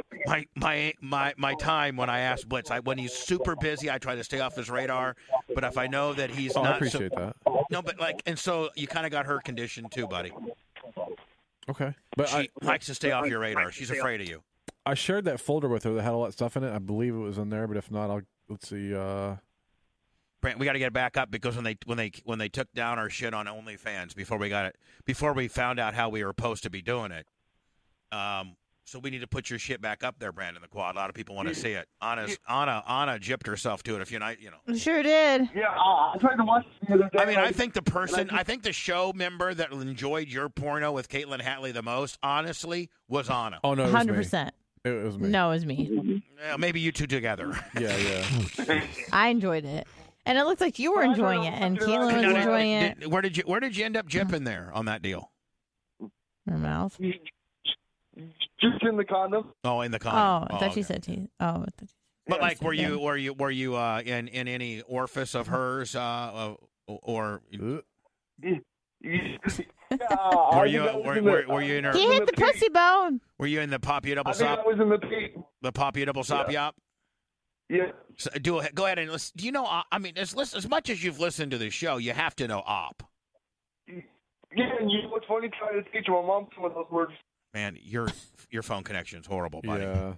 my time when I ask Blitz. When he's super busy, I try to stay off his radar. But if I know that he's not, I appreciate that. No, but and so you kind of got her conditioned too, buddy. Okay, but She likes to stay off your radar. She's afraid of you. I shared that folder with her that had all that stuff in it. I believe it was in there, but if not, let's see. Brent, we got to get it back up because when they took down our shit on OnlyFans before we found out how we were supposed to be doing it. So we need to put your shit back up there, Brandon the Quad. A lot of people want to see it. Anna gypped herself to it. If you're not, Sure did. Yeah, I tried to watch it the other day. I mean, I think the show member that enjoyed your porno with Caitlin Hatley the most, honestly, was Anna. Oh no, it was 100%. me. It was me. No, it was me. Yeah, maybe you two together. Yeah. I enjoyed it. And it looked like you were enjoying it, and Caitlin was enjoying it. Where did you end up gypping there on that deal? Her mouth. Just in the condom. Oh, in the condom. Oh, I thought she okay. said teeth. Oh, I thought she But like, said were them. you in any orifice of hers, or Ugh. were you in her? He hit the pussy bone. Were you in the poppy double I think I sop? was in the peak. The poppy double sop yop? Yeah. So go ahead and listen. Do you know? I mean, as much as you've listened to the show, you have to know op. Yeah, and you know what's funny? Trying to teach my mom some of those words. Man, your phone connection's horrible, buddy. Yeah.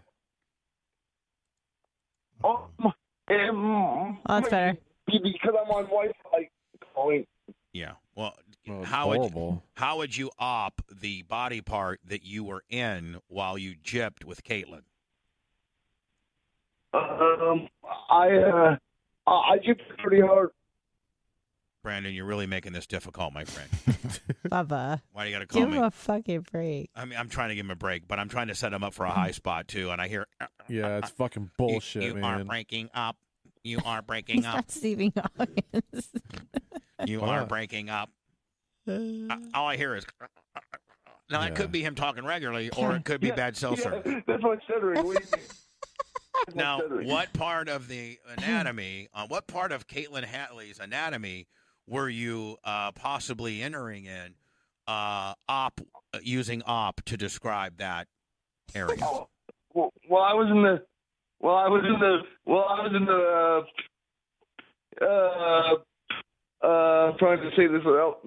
Oh, that's better. Because I'm on Wi-Fi calling. Yeah. Well, Well, it's how horrible. would you op the body part that you were in while you gypped with Caitlin? I I keep it pretty hard. Brandon, you're really making this difficult, my friend. Bubba. Why do you got to call Give me? him a fucking break. I mean, I'm trying to give him a break, but I'm trying to set him up for a high spot, too. And I hear... Yeah, it's fucking bullshit, you man. are breaking up. You are breaking He's up. not Stephen Hawkins. You are breaking up. All I hear is... Now, that could be him talking regularly, or it could be bad cell service. That's my stuttering. What do you mean? Now, what part of the anatomy, what part of Caitlin Hatley's anatomy were you possibly entering in using op to describe that area? Well, I was in the trying to say this without.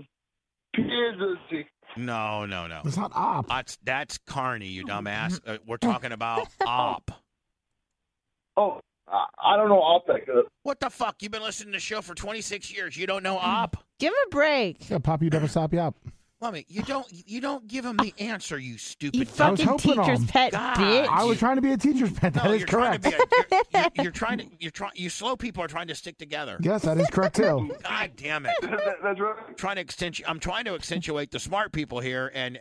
No. It's not op. That's Carney, you dumbass. We're talking about op. Oh, I don't know op that good. What the fuck? You've been listening to the show for 26 years. You don't know op? Give him a break. Yeah, pop you, double stop you up. Lummy, you don't give him the answer, you stupid. You fucking teacher's pet bitch. I was trying to be a teacher's pet. That is correct. You slow people are trying to stick together. Yes, that is correct too. God damn it. That's right. I'm trying to accentuate the smart people here and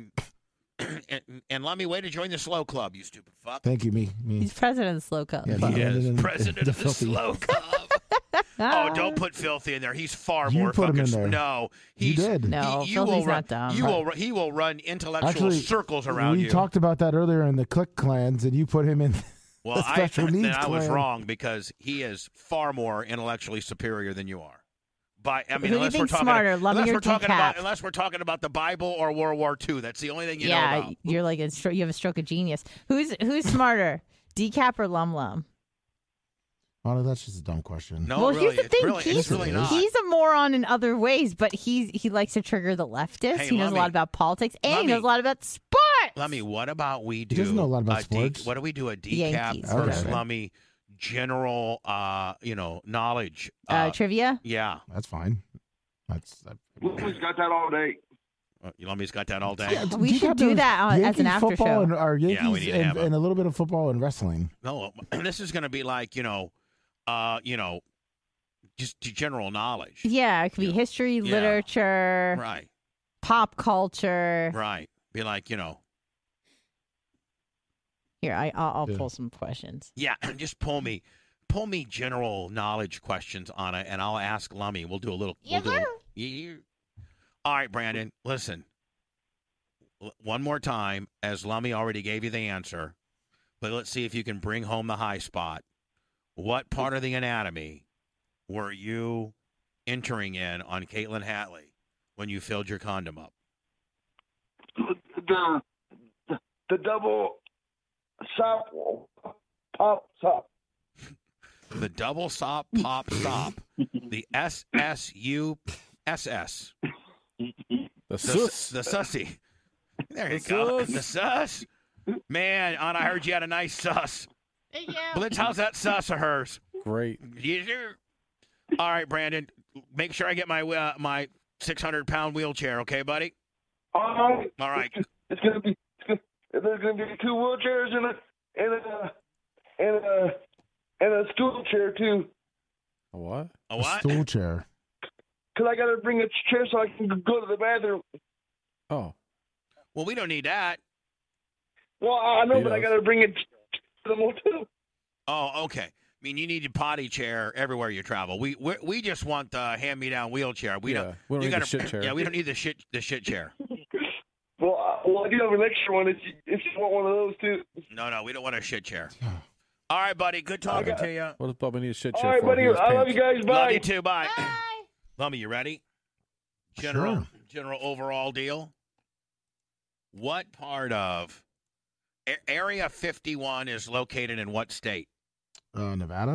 let me way to join the slow club, you stupid fuck. Thank you, me. He's president of the slow club. Yeah, He is in president of the slow club. Oh, don't put Filthy in there. He's far You more put him fucking. in there. No, You did. No, Filthy's not dumb. He will run intellectual circles around we you. talked about that earlier in the Click Clans, and you put him in Well, the special needs I was clan. wrong because he is far more intellectually superior than you are. But I mean, Who do you unless we're think's talking, smarter, Lummi or Decaf? unless we're talking about the Bible or World War II, that's the only thing you know Yeah, about. you're like you have a stroke of genius. Who's smarter, Decaf or Lum Lum? Oh, that's just a dumb question. No, Well, really, here's the thing. it's really not. He's a moron in other ways, but he likes to trigger the leftists. He He knows a lot about politics, and he knows a lot about sports. Lummi, what about we do? He doesn't know a lot about sports. What do we do? A decaf Yankees, versus okay. Lummi general, knowledge. Trivia? Yeah. That's fine. Lummi's got that all day. Lummi's got that all day. Yeah, We should do that as an after football show. And, or Yankees we need to have and a little bit of football and wrestling. No, this is going to be like, just general knowledge. Yeah, it could be history, Yeah. literature, Right. pop culture. Right. Be like, Here, I'll pull some questions. yeah, just pull me general knowledge questions on it, and I'll ask Lummi. We'll do a little. All right, Brandon, listen. One more time, as Lummi already gave you the answer, but let's see if you can bring home the high spot. What part of the anatomy were you entering in on Caitlin Hatley when you filled your condom up? The double sop pop sop. The double sop pop stop. The SSUSS. The sus. The sussy. There you The go. sus. The sus. Man, Anna, I heard you had a nice sus. Thank you. Blitz, how's that sus of hers? Great. Yes, sir. All right, Brandon. Make sure I get my my 600-pound wheelchair, okay, buddy? All right. It's gonna be. There's gonna be 2 wheelchairs and a stool chair too. A what? A what? Stool chair. Cause I gotta bring a chair so I can go to the bathroom. Oh. Well, we don't need that. Well, I know, He but I does. gotta bring it to the motel. Oh, okay. I mean, you need a potty chair everywhere you travel. We just want the hand-me-down wheelchair. We don't We don't you need the gotta- shit chair. Yeah, we don't need the shit chair. Well, I do have an extra one if you want one of those too. No, we don't want a shit chair. All right, buddy. Good talking to you. What does Bubba need a shit All chair right, for? buddy. He has I love pants. you guys. Bye. Love you too. Bye. Lummi, you ready? Sure. General overall deal. What part of Area 51 is located in what state? Nevada.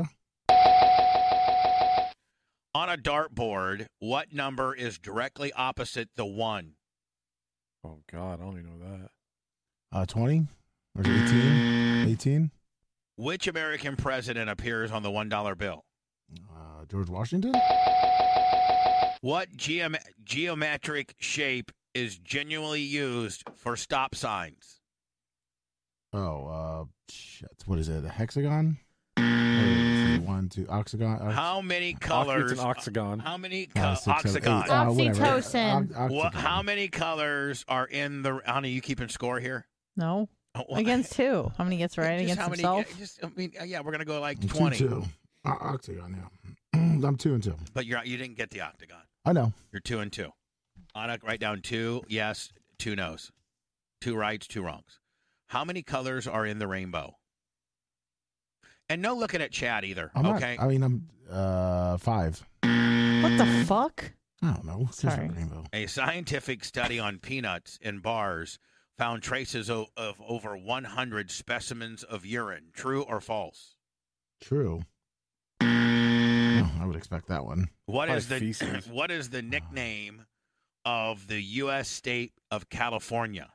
On a dartboard, what number is directly opposite the 1? Oh, God. I don't even know that. 20? Or is it 18? 18? Which American president appears on the $1 bill? George Washington? What geometric shape is genuinely used for stop signs? Oh, shit. What is it? A hexagon? Or is 1, 2, octagon. How many colors? It's an octagon. How many 6, 7, 8, octagon? Oxytocin. How many colors are in the? Anna, you keeping score here? No. Against who? How many gets right against himself? We're gonna go like 20. 2. Octagon, yeah. I'm 2 and 2. But you didn't get the octagon. I know. You're 2 and 2. Anna, write down 2 yes, 2 no's, 2 rights, 2 wrongs. How many colors are in the rainbow? And no looking at Chad either. I'm 5. What the fuck? I don't know. Sorry. Rainbow. A scientific study on peanuts in bars found traces of over 100 specimens of urine. True or false? True. Oh, I would expect that one. What is the nickname of the U.S. state of California?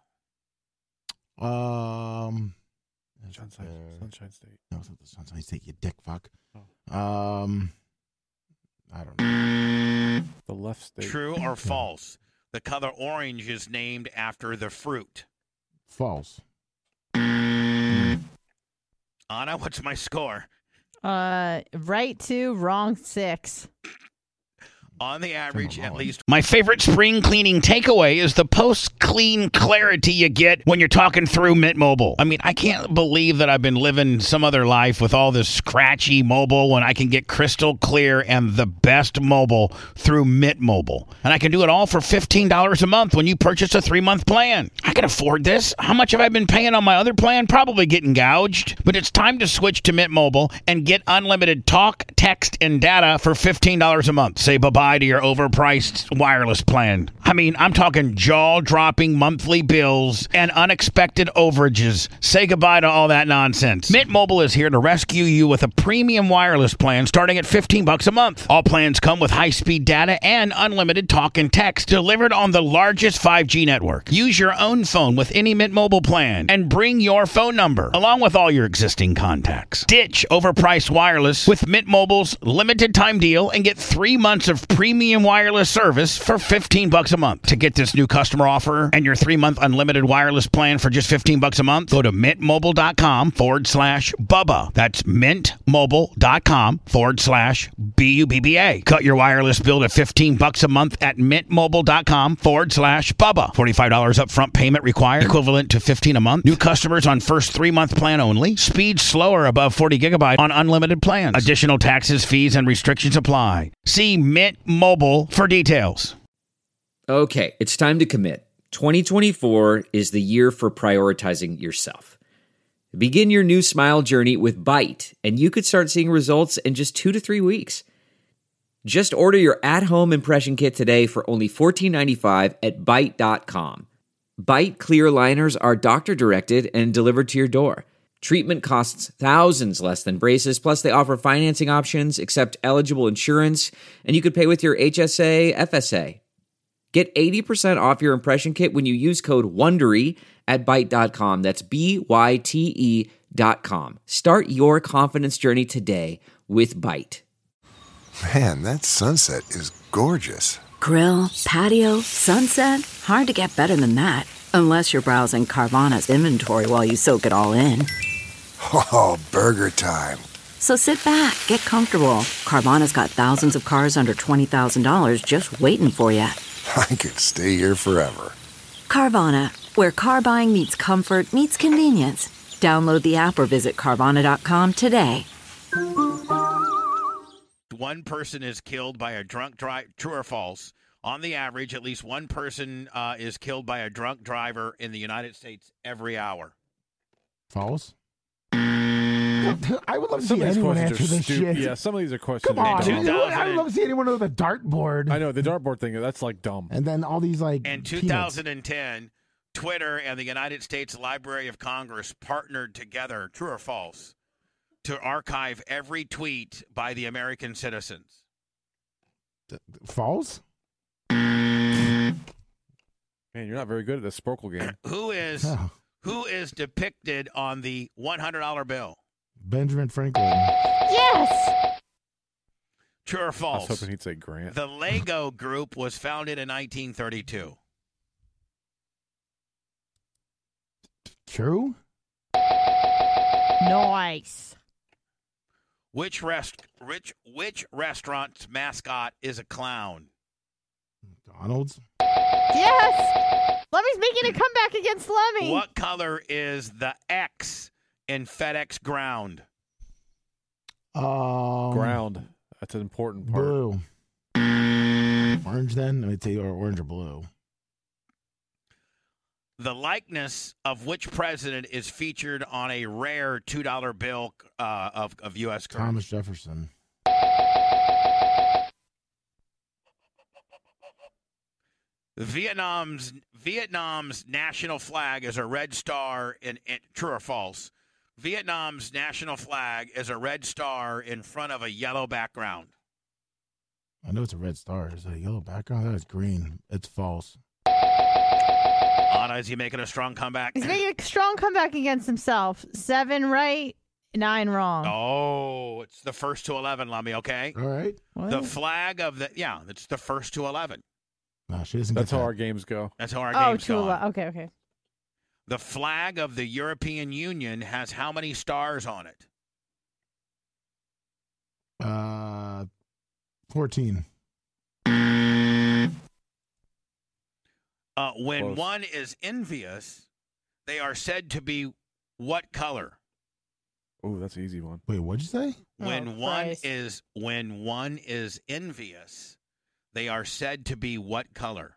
Sunshine State. No, it's not the Sunshine State, you dick fuck. Oh. I don't know. The left state. True or false? The color orange is named after the fruit. False. Anna, what's my score? Right 2, wrong 6. On the average, at least. My favorite spring cleaning takeaway is the post-clean clarity you get when you're talking through Mint Mobile. I mean, I can't believe that I've been living some other life with all this scratchy mobile when I can get crystal clear and the best mobile through Mint Mobile. And I can do it all for $15 a month when you purchase a 3-month plan. I can afford this. How much have I been paying on my other plan? Probably getting gouged. But it's time to switch to Mint Mobile and get unlimited talk, text, and data for $15 a month. Say bye-bye to your overpriced wireless plan. I mean, I'm talking jaw-dropping monthly bills and unexpected overages. Say goodbye to all that nonsense. Mint Mobile is here to rescue you with a premium wireless plan starting at $15 a month. All plans come with high-speed data and unlimited talk and text delivered on the largest 5G network. Use your own phone with any Mint Mobile plan and bring your phone number along with all your existing contacts. Ditch overpriced wireless with Mint Mobile's limited time deal and get 3 months of premium wireless service for $15 a month. To get this new customer offer and your 3-month unlimited wireless plan for just $15 a month, go to mintmobile.com/Bubba. That's mintmobile.com/BUBBA. Cut your wireless bill to $15 a month at mintmobile.com/Bubba. $45 upfront payment required, equivalent to $15 a month. New customers on first 3-month plan only. Speed slower above 40 gigabyte on unlimited plans. Additional taxes, fees, and restrictions apply. See Mint Mobile for details. Okay, it's time to commit. 2024 is the year for prioritizing yourself. Begin your new smile journey with Byte, and you could start seeing results in just 2 to 3 weeks. Just order your at-home impression kit today for only $14.95 at Byte.com. Byte clear liners are doctor-directed and delivered to your door. Treatment costs thousands less than braces, plus they offer financing options, accept eligible insurance, and you could pay with your HSA, FSA. Get 80% off your impression kit when you use code WONDERY at Byte.com. That's BYTE.com. Start your confidence journey today with Byte. Man, that sunset is gorgeous. Grill, patio, sunset. Hard to get better than that. Unless you're browsing Carvana's inventory while you soak it all in. Oh, burger time. So sit back, get comfortable. Carvana's got thousands of cars under $20,000 just waiting for you. I could stay here forever. Carvana, where car buying meets comfort, meets convenience. Download the app or visit Carvana.com today. One person is killed by a drunk driver. True or false? On the average, at least one person is killed by a drunk driver in the United States every hour. False? I would love to see anyone answer this shit. Yeah, some of these are questions. Come on, I would love to see anyone with a dartboard. I know, the dartboard thing, that's like dumb. And then all these like In 2010, Twitter and the United States Library of Congress partnered together, true or false, to archive every tweet by the American citizens. False? Man, you're not very good at the Sporkle game. Who is depicted on the $100 bill? Benjamin Franklin. Yes! True or false? I was hoping he'd say Grant. The Lego Group was founded in 1932. True? Nice. Which restaurant's mascot is a clown? McDonald's. Yes. Lummy's making a comeback against Lummy. What color is the X in FedEx Ground? Ground. That's an important part. Blue. Orange then? Let me tell you, or orange or blue. The likeness of which president is featured on a rare $2 bill of U.S. currency? Thomas Jefferson. Vietnam's national flag is a red star in true or false? Vietnam's national flag is a red star in front of a yellow background. I know it's a red star. Is it a yellow background? That is green. It's false. Anna, is he making a strong comeback? He's making a strong comeback against himself. 7 right, 9 wrong. Oh, it's the first to 11, Lummy, okay? All right. What? The flag of it's the first to 11. No, she doesn't. That's get how that. our games go. That's how our games go. Okay. The flag of the European Union has how many stars on it? 14. When Close. one is envious, they are said to be what color? Oh, that's an easy one. Wait, what'd you say? When one is envious, they are said to be what color?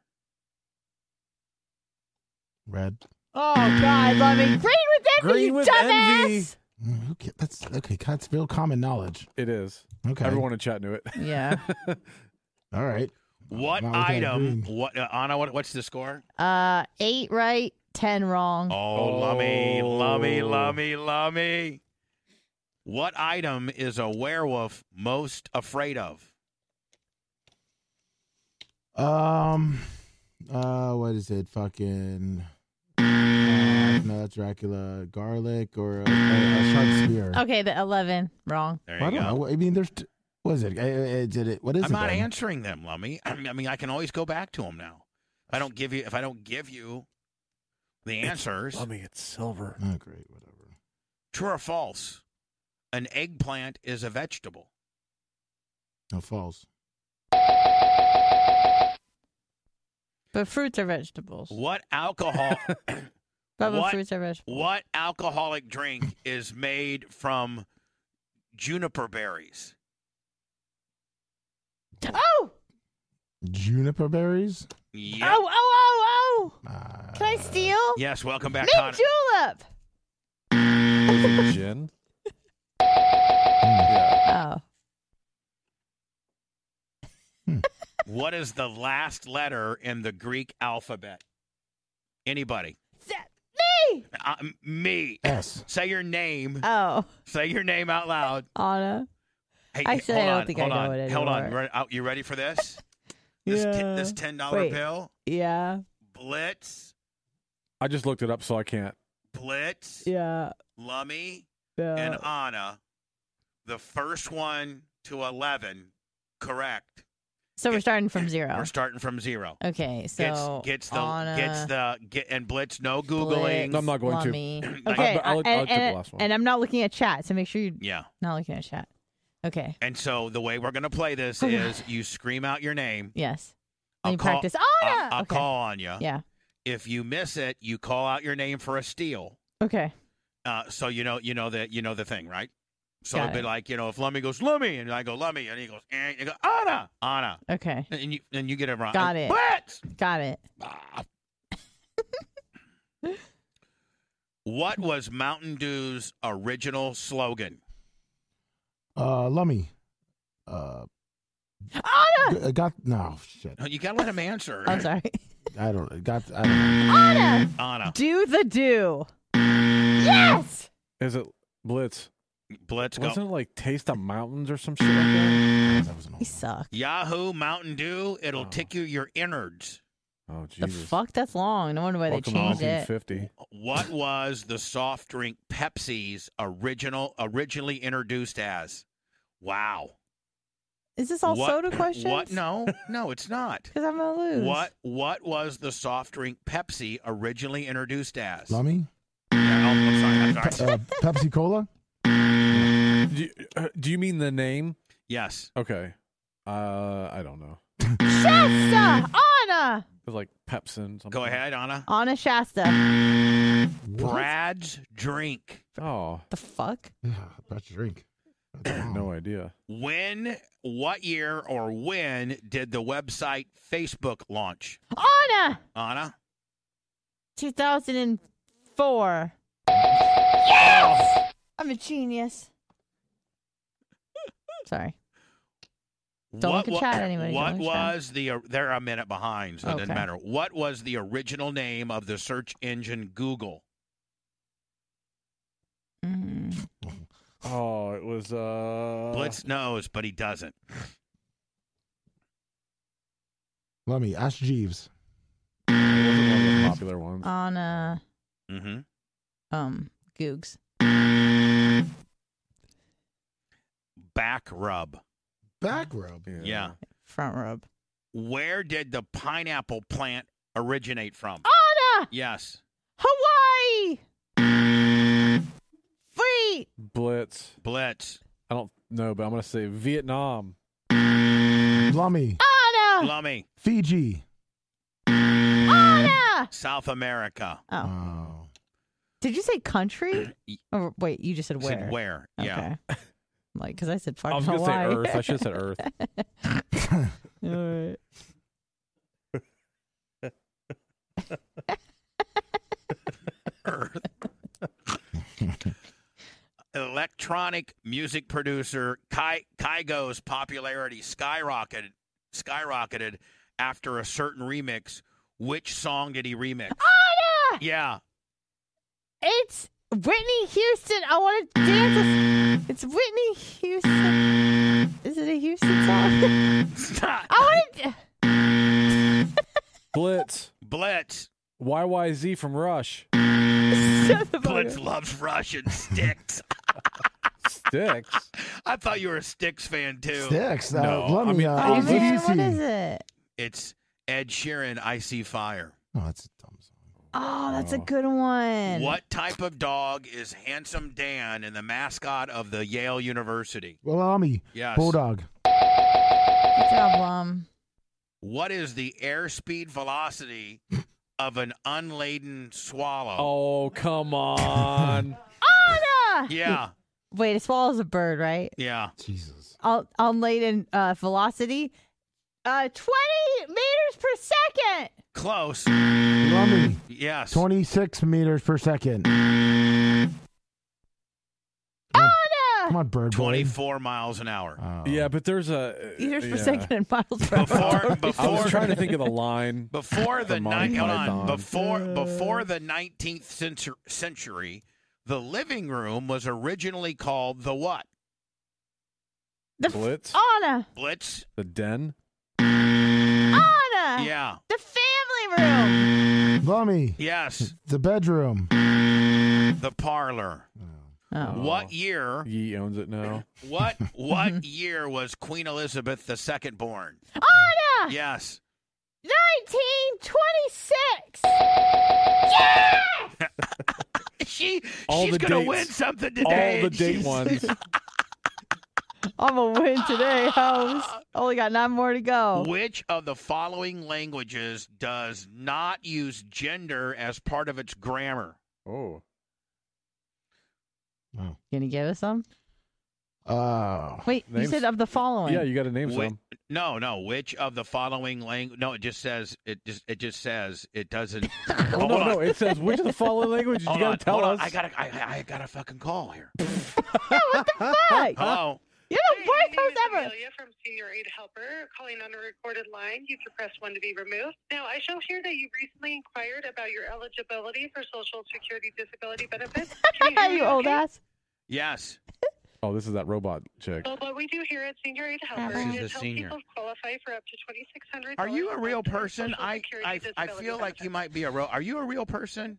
Red. Oh, God, Lummy. Green with envy, Green you with dumbass. Okay, that's okay. That's real common knowledge. It is. Okay. Everyone in chat knew it. Yeah. All right. What Not looking at item? green. What Anna? What's the score? 8 right, 10 wrong. Oh, Lummy. What item is a werewolf most afraid of? What is it? Fucking. No, that's Dracula. Garlic or a sharp spear. Okay, the 11 wrong. There I you don't go. know. I mean, there's. What is it? Did it? What is I'm it? not then? answering them, Lummy. I mean, I can always go back to them now. If I don't give you the answers, Lummy, it's silver. Oh, great. Whatever. true or false? An eggplant is a vegetable. No, false. But fruits are vegetables. What alcohol? But what- fruits are vegetables. What alcoholic drink is made from juniper berries? Oh! Juniper berries. Yep. Oh! Can I steal? Yes. Welcome back, Mint Connor. julep. Gin? Oh. What is the last letter in the Greek alphabet? Anybody? Me. Me. S. Say your name. Oh. Say your name out loud. Anna. Hey, Actually, hold I don't on, think hold I know on, it hold on. anymore. You ready for this? Yeah. This $10 Wait. bill. Yeah. Blitz. I just looked it up, so I can't. Blitz. Yeah. Lummy. Yeah. And Anna. The first one to 11. Correct. So we're starting from 0. We're starting from 0. Okay, so and Blitz. No googling. No, I'm not going Lummy. to. Okay, I'll take the last one. and I'm not looking at chat, so make sure you're Yeah. not looking at chat. Okay. And so the way we're going to play this is you scream out your name. Yes. I'll And you call- practice. Anna. I'll Okay. call on you. Yeah. If you miss it, you call out your name for a steal. Okay. So you know the thing, right? So Got it'd be it. like, if Lummy goes Lummy and I go Lummy and he goes and you go Anna. Okay. And you get it wrong. Got it. Blitz! Got it. What was Mountain Dew's original slogan? Lummy. Anna. No shit. You gotta let him answer. I'm sorry. I don't know. Anna. Do the do. Yes. Is it Blitz? Blitz, go. Wasn't it like Taste of Mountains or some shit like that? He sucked. Yahoo Mountain Dew. It'll tick you your innards. Oh, The Jesus. fuck? That's long. No wonder why Welcome they to changed it. 1950. What was the soft drink Pepsi's originally introduced as? Wow. Is this all soda questions? What? No, it's not. Because I'm gonna lose. What was the soft drink Pepsi originally introduced as? Lummy. Yeah, I'm sorry. Pepsi Cola. Do you mean the name? Yes. Okay. I don't know. Shasta! Anna! It's like Pepsin. Something. Go ahead, Anna. Anna Shasta. Brad's Drink. Oh. The fuck? Yeah, Brad's Drink. No idea. What year or when did the website Facebook launch? Anna! Anna? 2004. Yes! I'm a genius. Sorry. Don't look at chat anybody. What was they're a minute behind, so it doesn't matter. What was the original name of the search engine Google? Oh, it was Blitz knows, but he doesn't. Let me ask Jeeves. It wasn't one of the popular ones. Anna. Mm-hmm. Googs. Back rub. Back rub? Yeah. Front rub. Where did the pineapple plant originate from? Anna! Yes. Hawaii! Free! Blitz. I don't know, but I'm going to say Vietnam. Lummy. Anna! Lummy. Fiji. Anna! South America. Oh. Did you say country? Or wait, you just said where? Said where? Yeah. Okay. Like, because I said fucking I was going to say Hawaii. Earth. I should have said Earth. All right. Earth. Electronic music producer Kygo's popularity skyrocketed after a certain remix. Which song did he remix? Anna! Yeah. It's Whitney Houston. I want to dance. It's Whitney Houston. Is it a Houston song? Stop. I want to. Blitz. YYZ from Rush. Blitz loves Rush and Styx. Styx? I thought you were a Styx fan too. Styx? No, Let me, Oh man, what is it? It's Ed Sheeran, I See Fire. Oh, that's a dumb song. Oh, that's a good one. What type of dog is Handsome Dan and the mascot of the Yale University? Well, Lummy. Yes. Bulldog. Good job, Lum. What is the airspeed velocity of an unladen swallow? Oh, come on. Anna! Yeah. Wait, a swallow's a bird, right? Yeah. Jesus. Unladen velocity. 20 meters per second. Close. Lummy. Yes. 26 meters per second. Come on, bird boy. 24 miles an hour. Oh. Yeah, but there's a... Meters per second and miles per hour. I was trying to think of the line. Before the Monty Python. before the 19th century, the living room was originally called the what? Blitz? Anna. Blitz? The den? Anna. Yeah. The family room. Lummy. Yes. The bedroom. The parlor. Oh. What year? He owns it now. What year was Queen Elizabeth II born? Anna. Yes. 1926. Yeah. She's gonna win something today. All the date ones. I'm gonna win today, hoes. Only got 9 more to go. Which of the following languages does not use gender as part of its grammar? Oh. Can you give us some? Wait, you Names? said of the following. Yeah, you got to name some. No. Which of the following language? No, it just says it says it doesn't. Well, no. It says which of the following languages you got to tell us. I got a fucking call here. What the fuck? Hello. You're the worst host ever. Amelia from Senior Aid Helper calling on a recorded line. You can press 1 to be removed. Now, I show here that you recently inquired about your eligibility for Social Security Disability benefits. Can you hear me You old okay? ass. Yes. Oh, this is that robot chick. Well, what we do here at Senior Aid Helper This is is a help senior. people qualify for up to $2,600. Are you a real for person? Social I Security disability feel like you might be a real. Are you a real person?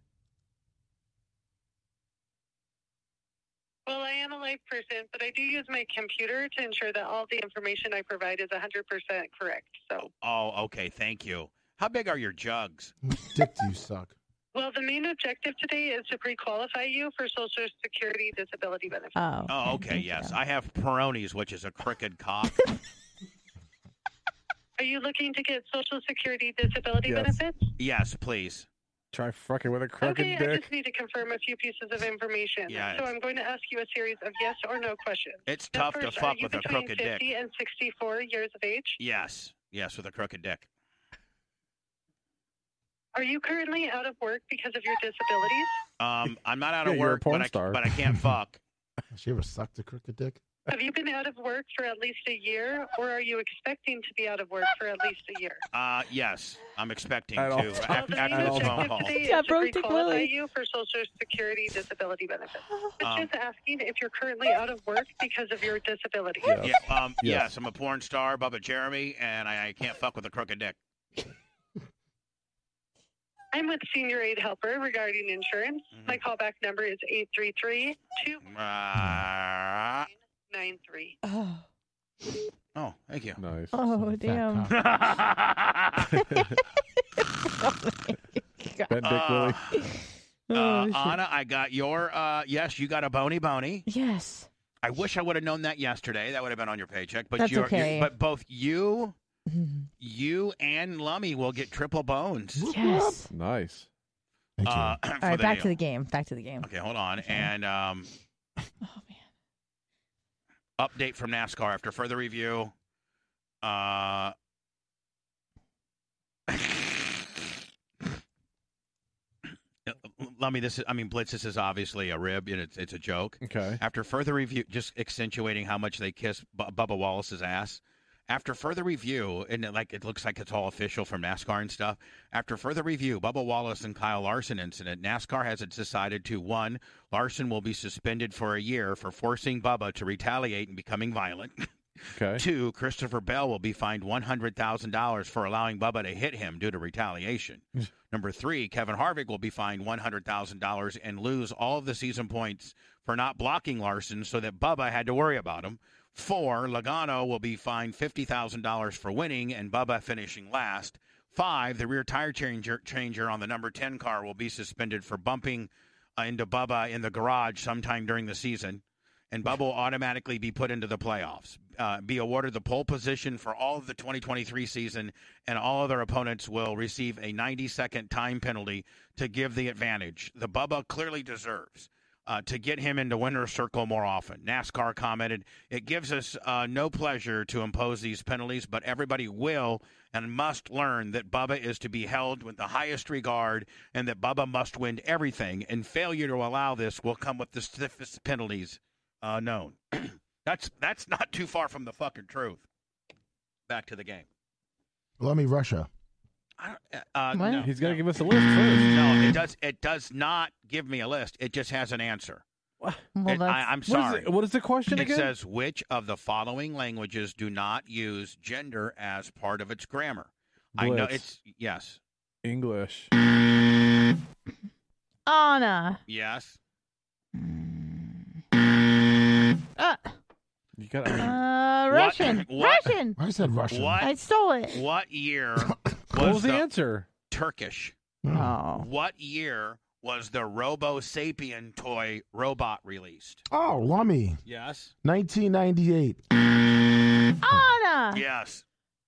Well, I am a live person, but I do use my computer to ensure that all the information I provide is 100% correct. So. Oh, okay. Thank you. How big are your jugs? Dick, do you suck? Well, the main objective today is to pre-qualify you for Social Security disability benefits. Oh, okay, yes. I have Peroni's, which is a crooked cock. Are you looking to get Social Security disability Yes. benefits? Yes, please. Try fucking with a crooked Okay, I dick. just need to confirm a few pieces of information. Yeah, So it's- I'm going to ask you a series of yes or no questions. It's Now, tough to first, fuck are you with a between crooked dick. 50 and 64 years of age? Yes, with a crooked dick. Are you currently out of work because of your disabilities? I'm not out of Yeah, you're a work, porn but star. I can't fuck. She ever sucked a crooked dick? Have you been out of work for at least a year, or are you expecting to be out of work for at least a year? Yes, I'm expecting At all to times. after The main this phone objective call. today Yeah, is to bro, Dick pre-qualify Willie. you for Social Security disability benefits. It's just asking if you're currently out of work because of your disability. Yes. Yeah, Yes. yes, I'm a porn star, Bubba Jeremy, and I can't fuck with a crooked dick. I'm with Senior Aid Helper regarding insurance. My callback number is 833-293. Oh, thank you. Nice. Oh, damn. Ben Dick Willie. Oh, shit. Anna, I got your, yes, you got a bony. Yes. I wish I would have known that yesterday. That would have been on your paycheck. But That's okay. But both you and Lummy will get triple bones. Yes. Nice. Thank you. All right, back to the game. Back to the game. Okay, hold on. Okay. And Oh, man. update from NASCAR after further review. Lummy, Blitz, this is obviously a rib, and it's a joke. Okay. After further review, just accentuating how much they kiss Bubba Wallace's ass. After further review, and it looks like it's all official from NASCAR and stuff. After further review, Bubba Wallace and Kyle Larson incident, NASCAR has decided to, 1, Larson will be suspended for a year for forcing Bubba to retaliate and becoming violent. Okay. 2, Christopher Bell will be fined $100,000 for allowing Bubba to hit him due to retaliation. Number 3, Kevin Harvick will be fined $100,000 and lose all of the season points for not blocking Larson so that Bubba had to worry about him. 4, Logano will be fined $50,000 for winning and Bubba finishing last. 5, the rear tire changer on the number 10 car will be suspended for bumping into Bubba in the garage sometime during the season. And Bubba will automatically be put into the playoffs, be awarded the pole position for all of the 2023 season, and all other opponents will receive a 90-second time penalty to give the advantage. The Bubba clearly deserves to get him into winner's circle more often. NASCAR commented, it gives us no pleasure to impose these penalties, but everybody will and must learn that Bubba is to be held with the highest regard and that Bubba must win everything, and failure to allow this will come with the stiffest penalties known. That's not too far from the fucking truth. Back to the game. Let me Russia. No, He's got to give us a list first. No, it does not give me a list. It just has an answer. Well, I'm sorry. What is the question It again? says, which of the following languages do not use gender as part of its grammar? I know Blitz. it's yes. English. Anna. Yes. You got. Russian. What? Russian. I said Russian. I stole it. What year What was the answer? Turkish. Oh. What year was the Robo Sapien toy robot released? Oh, Lummy. Yes. 1998. Anna. Yes.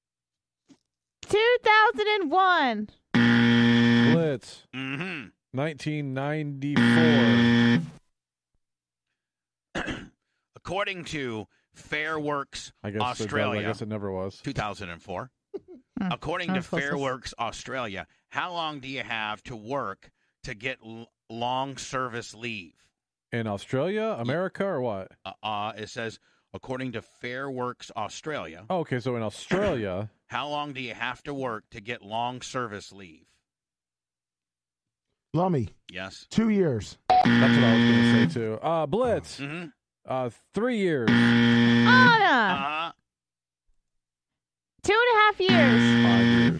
2001. Blitz. Mm-hmm. 1994. According to Fairworks Australia, I guess it never was. 2004. According to Fairworks Australia, how long do you have to work to get long service leave? In Australia, America, or what? It says, according to Fairworks Australia. Oh, okay, so in Australia. How long do you have to work to get long service leave? Lummy. Yes. 2 years. That's what I was going to say, too. Blitz. Mm-hmm. 3 years. Anna. 2.5 years. 5 years.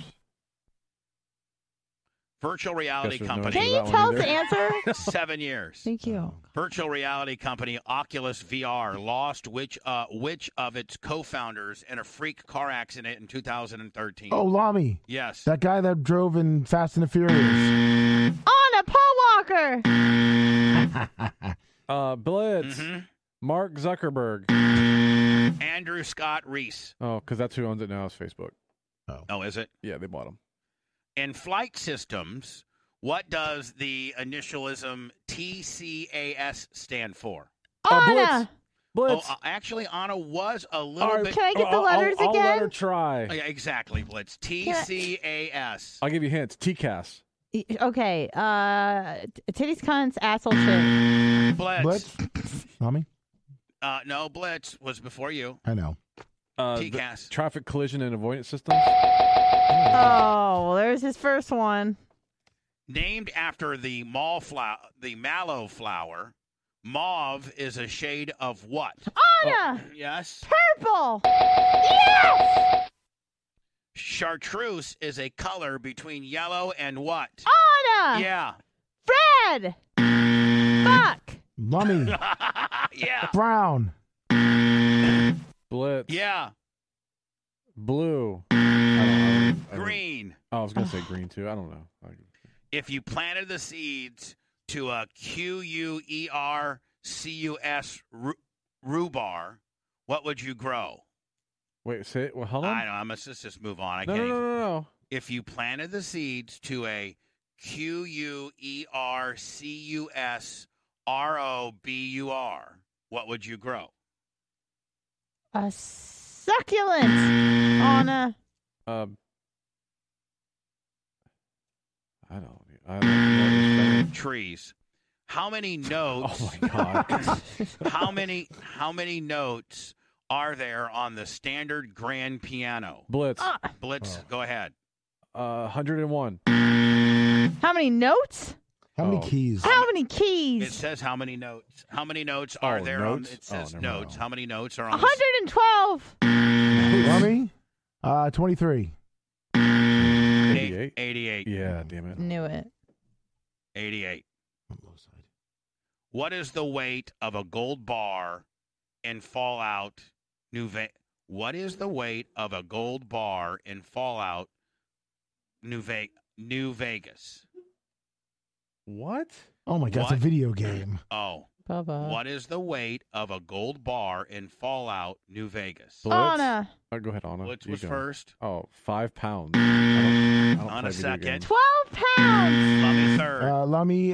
Virtual reality Guess there's no company. Can you tell us the answer? 7 years. Thank you. Virtual reality company Oculus VR lost which of its co-founders in a freak car accident in 2013? Oh, Lummy. Yes. That guy that drove in Fast and the Furious. Anna, Paul Walker. Blitz. Mark Zuckerberg. Andrew Scott Reese. Oh, because that's who owns it now is Facebook. Oh, is it? Yeah, they bought him. In flight systems, what does the initialism TCAS stand for? Anna. Blitz. Oh, actually, Anna was a little bit. Can I get the letters I'll again? let her try. Yeah, exactly, Blitz. TCAS. I'll give you hints. TCAS. Okay. Titties, cunts, asshole, shit. Blitz. Mommy? No, Blitz was before you. I know. TCAS. Traffic collision and avoidance systems. Oh, well, there's his first one. Named after the mallow flower, mauve is a shade of what? Anna. Yes. Purple. Yes. Chartreuse is a color between yellow and what? Anna. Yeah. Red. Fuck. Lummy. Yeah. Brown. Blitz. Yeah. Blue. Green. Oh, I was going to say green, too. I don't know. If you planted the seeds to a QUERCUS rhubarb, what would you grow? Wait, say it. Well, hold on. I know. Let's just move on. No. If you planted the seeds to a QUERCUS ROBUR, what would you grow? A succulent. Anna. I don't know. Trees. How many notes? Oh my God. how many notes are there on the standard grand piano? Blitz. Blitz, go ahead. 101. How many notes? How many keys? How many keys? It says how many notes. How many notes are there notes? on it says never notes. mind. How many notes are on 112. Lummy? 23. 88? 88. Yeah, damn it. Knew it. 88. What is the weight of a gold bar in Fallout New Vegas? What is the weight of a gold bar in Fallout New Vegas? What? Oh my God, it's a video game. Oh. Bubba. What is the weight of a gold bar in Fallout New Vegas? Blitz? Anna. Oh, go ahead, Anna. Blitz You was go. first. Oh, 5 pounds. I don't On play a video second. games. 12 pounds. Lummy third. Lummy,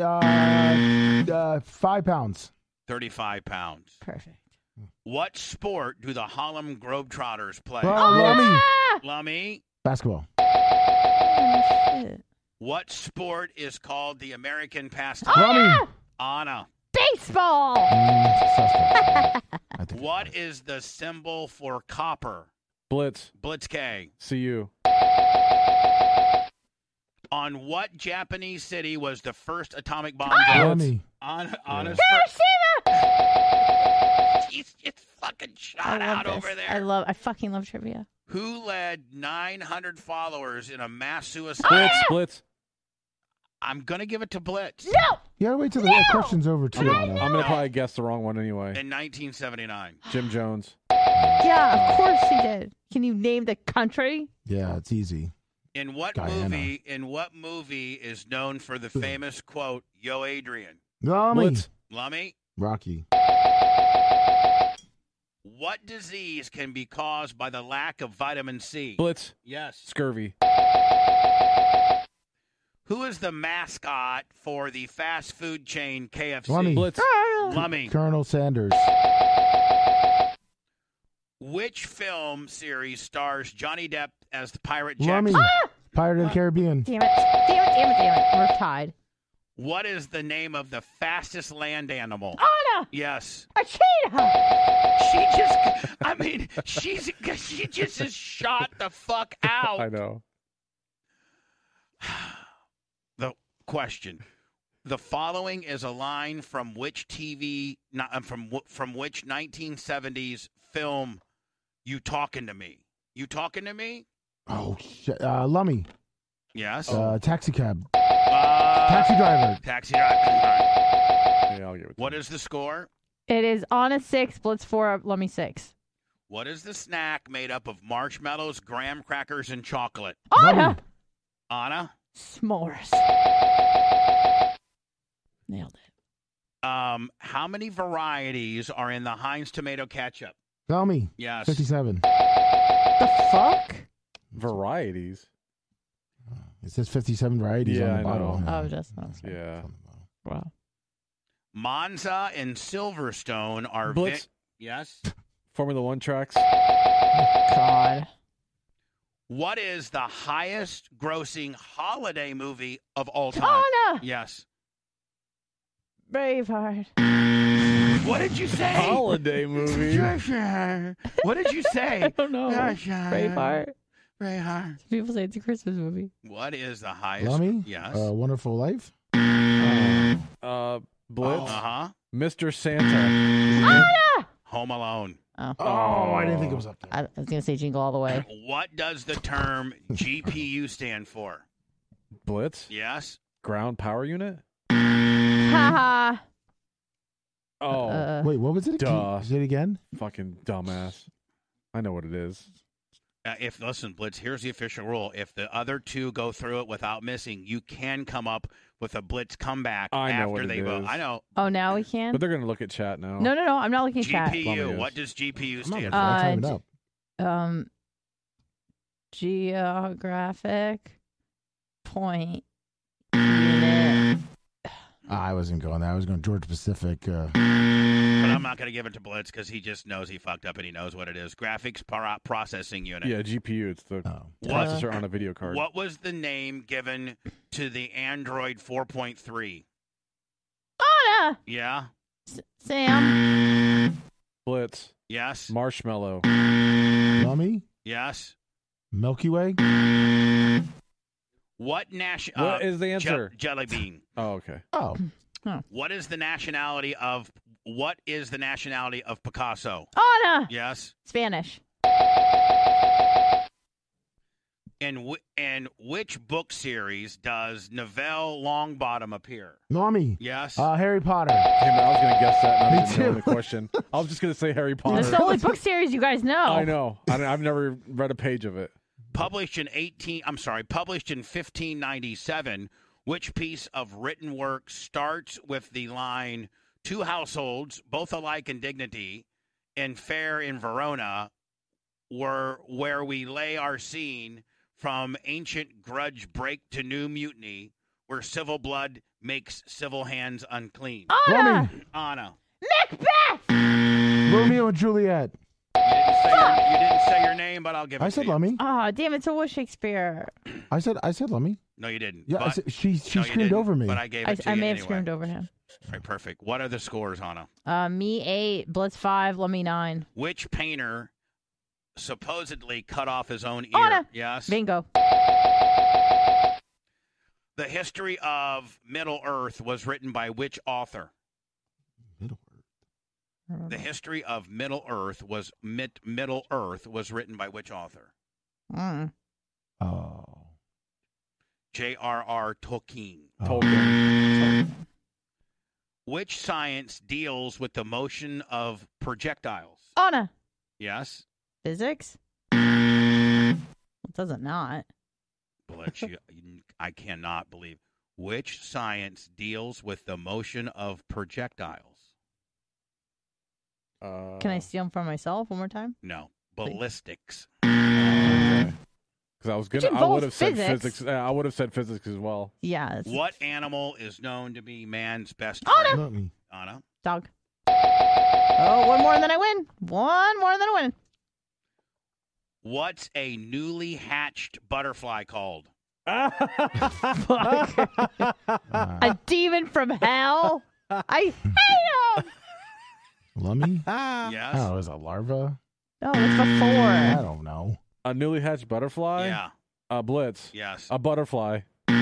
5 pounds. 35 pounds. Perfect. What sport do the Harlem Globetrotters play? Lummy. Lummy. Basketball. Oh, shit. What sport is called the American pastime? Lummy. Anna. Baseball. What is the symbol for copper? Blitz. Blitz K. See you. On what Japanese city was the first atomic bomb Lummy. Anna's Hiroshima. She's just fucking shot out over there. I fucking love trivia. Who led 900 followers in a mass suicide? Blitz. I'm going to give it to Blitz. No. You gotta wait till the question's over, too. I'm going to probably guess the wrong one anyway. In 1979. Jim Jones. Yeah, of course he did. Can you name the country? Yeah, it's easy. In what movie is known for the famous quote, "Yo, Adrian"? Lummy. Blitz. Lummy? Rocky. What disease can be caused by the lack of vitamin C? Blitz. Yes. Scurvy. Who is the mascot for the fast food chain KFC? Lummy. Blitz. Lummy. Colonel Sanders. Which film series stars Johnny Depp as the pirate Jack? Lummy. Pirate of the Caribbean. Damn it. We're tied. What is the name of the fastest land animal? Anna. Yes. A cheetah. She just is shot the fuck out. I know. The question. The following is a line from which from which 1970s film You Talking to Me? You Talking to Me? Oh, shit. Lummy. Yes. Taxi cab. Taxi driver. Taxi driver. Yeah, I'll give it to What is the score? It is Anna 6, Blitz 4, Lummy 6. What is the snack made up of marshmallows, graham crackers, and chocolate? Anna. Anna? S'mores. Nailed it. How many varieties are in the Heinz tomato ketchup? Tell me. Yes. 57. The fuck? Varieties. It says 57 varieties on the I bottle. know. Oh, just Yeah. wow. Monza and Silverstone are Blitz. Yes. Formula One tracks. God. What is the highest grossing holiday movie of all time? Anna! Yes. Braveheart. What did you say? Holiday movie. What did you say? I don't know. Braveheart. Braveheart. People say it's a Christmas movie. What is the highest? Lummy? Yes. Wonderful Life? Blitz. Uh-huh. Mr. Santa. Anna! Home Alone. Oh. I didn't think it was up there. I was going to say Jingle All the Way. What does the term GPU stand for? Blitz. Yes. Ground Power Unit. Haha. Oh. Wait, what was it? Duh. Say it again? Fucking dumbass. I know what it is. Listen, Blitz, here's the official rule. If the other two go through it without missing, you can come up with a Blitz comeback after they vote. I know. Oh, now we can? But they're going to look at chat now. No. I'm not looking at chat. GPU. What does GPU stand for? Time it up. Geographic Point Unit. I wasn't going there. I was going Georgia Pacific. But I'm not going to give it to Blitz because he just knows he fucked up and he knows what it is. Graphics Processing Unit. Yeah, GPU. It's the processor on a video card. What was the name given to the Android 4.3? Anna! Yeah? Sam. Blitz. Yes? Marshmallow. Lummy? Yes? Milky Way? What What is the answer? Jelly bean. Oh, okay. Oh. What is the nationality of Picasso? Anna! Yes? Spanish. And which book series does Neville Longbottom appear? Lummy? Yes? Harry Potter. Damn it, I was going to guess that. And I Me didn't know too. the question. I was just going to say Harry Potter. That's the only book series you guys know. I know. I've never read a page of it. Published in 1597, which piece of written work starts with the line, "Two households, both alike in dignity, and fair in Verona, where we lay our scene from ancient grudge break to new mutiny, where civil blood makes civil hands unclean." Anna! Anna. Macbeth! Romeo and Juliet. You didn't say your name, but I'll give it I to said you. Lummy. Oh, damn it. So was Shakespeare. I said Lummy. No, you didn't. Yeah, but, she no, you screamed didn't, over me. But I gave it to I you may have anyway. screamed over him. All right, perfect. What are the scores, Anna? Me 8, Blitz 5, Lummy 9. Which painter supposedly cut off his own ear? Anna! Yes. Bingo. The History of Middle Earth was written by which author? The History of Middle Earth was written by which author? Oh. J.R.R. Tolkien. Tolkien. Which science deals with the motion of projectiles? Anna. Yes. Physics? It doesn't not. Blitz, I cannot believe. Which science deals with the motion of projectiles? Can I steal them from myself one more time? No. Ballistics. Because I was Which gonna, I involves would have said physics. physics. I would have said physics as well. Yeah. What animal is known to be man's best Anna! friend? Anna. Dog. Oh, one more and then I win. One more and then I win. What's a newly hatched butterfly called? A demon from hell. I hate him. Lummy? Yes. Oh, it was a larva? No, it's before. I don't know. A newly hatched butterfly. Yeah. A Blitz. Yes. A butterfly.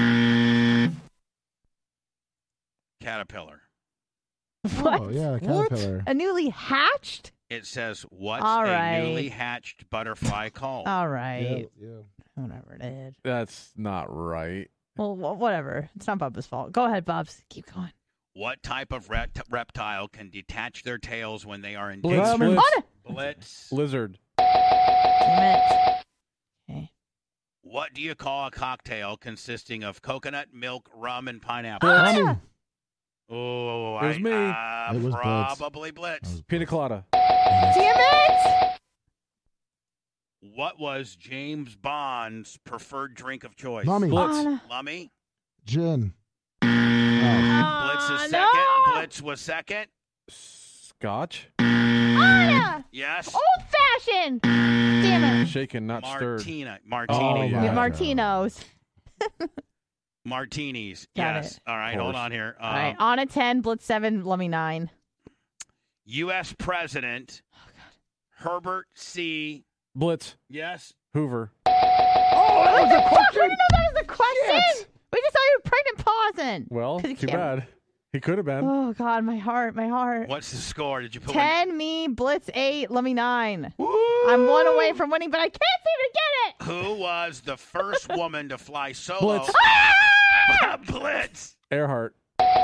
Caterpillar. What? Oh, yeah, What? caterpillar. A newly hatched? It says, what's All a right. newly hatched butterfly called? All right. Yeah. Whatever it is. That's not right. Well, whatever. It's not Bubba's fault. Go ahead, Bubs. Keep going. What type of reptile can detach their tails when they are in Blitz. danger? Blitz. Anna! Blitz. Lizard. Damn it. Okay. What do you call a cocktail consisting of coconut, milk, rum, and pineapple? Anna! Oh, it was me. It was probably Blitz. Pina colada. Damn it! What was James Bond's preferred drink of choice? Lummy. Lummy? Gin. Blitz is second. No! Blitz was second. Scotch. Anna! Yes. Old fashioned! Damn it. Shaken, not stirred. Martini. Oh, yeah. Martinos. Martinis. Got Yes. it. All right, hold on here. All right. Anna 10, Blitz 7, Lummy 9. U.S. President Herbert C. Blitz. Yes. Hoover. Oh, that was a question. I didn't know that was a question. Shit. We just saw you were pregnant pausing. Well, 'Cause you too can't- bad. He could have been. Oh, God, my heart. What's the score? Did you put 10, me, Blitz 8, Lummy 9. I'm one away from winning, but I can't seem to get it. Who was the first woman to fly solo? Blitz. Blitz. Earhart.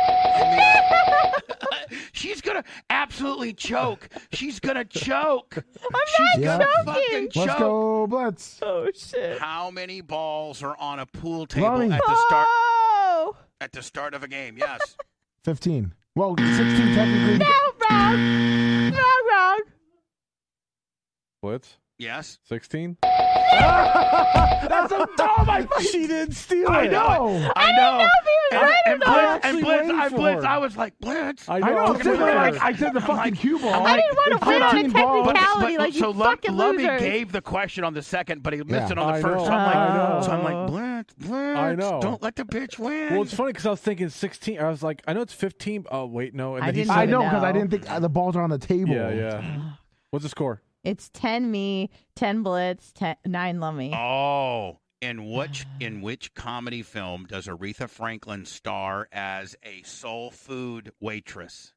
She's gonna absolutely choke. She's gonna choke. I'm not choking. Fucking choke. Let's go, Blitz. Oh, shit. How many balls are on a pool table Lummy. at the start of a game? Yes. 15. Well, 16 technically. Wrong. Blitz. Yes. 16. That's so dumb. She didn't steal I it. know. I didn't know if he was right or not. Blitz. I was like, Blitz. I I know. I'm sitting there I said the fucking cue ball. I didn't want to win on a 15 balls. technicality like you fucking Lummy losers. gave the question on the second, but he missed it on the I first. know. So I'm like, Blitz. I know. Don't let the bitch win. Well, it's funny because I was thinking 16. I was like, I know it's 15. Oh, wait, no. And I then he didn't said, I know even because I know. didn't think the balls are on the table. Yeah. What's the score? It's 10 me, 10 Blitz, 9 Lummy. Oh, in which comedy film does Aretha Franklin star as a soul food waitress?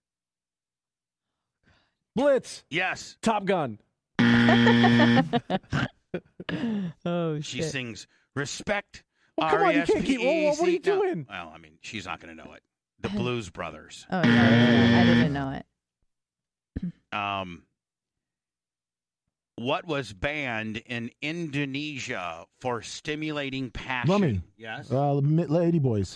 Blitz. Yes. Top Gun. Oh, She shit. sings respect. Well, come on, you can't keep. R-E-S-P-E-C. What are you doing? Well, I mean, she's not going to know it. The Blues Brothers. Oh, yeah. I didn't know it. What was banned in Indonesia for stimulating passion? Lummy. Yes. Lady Boys.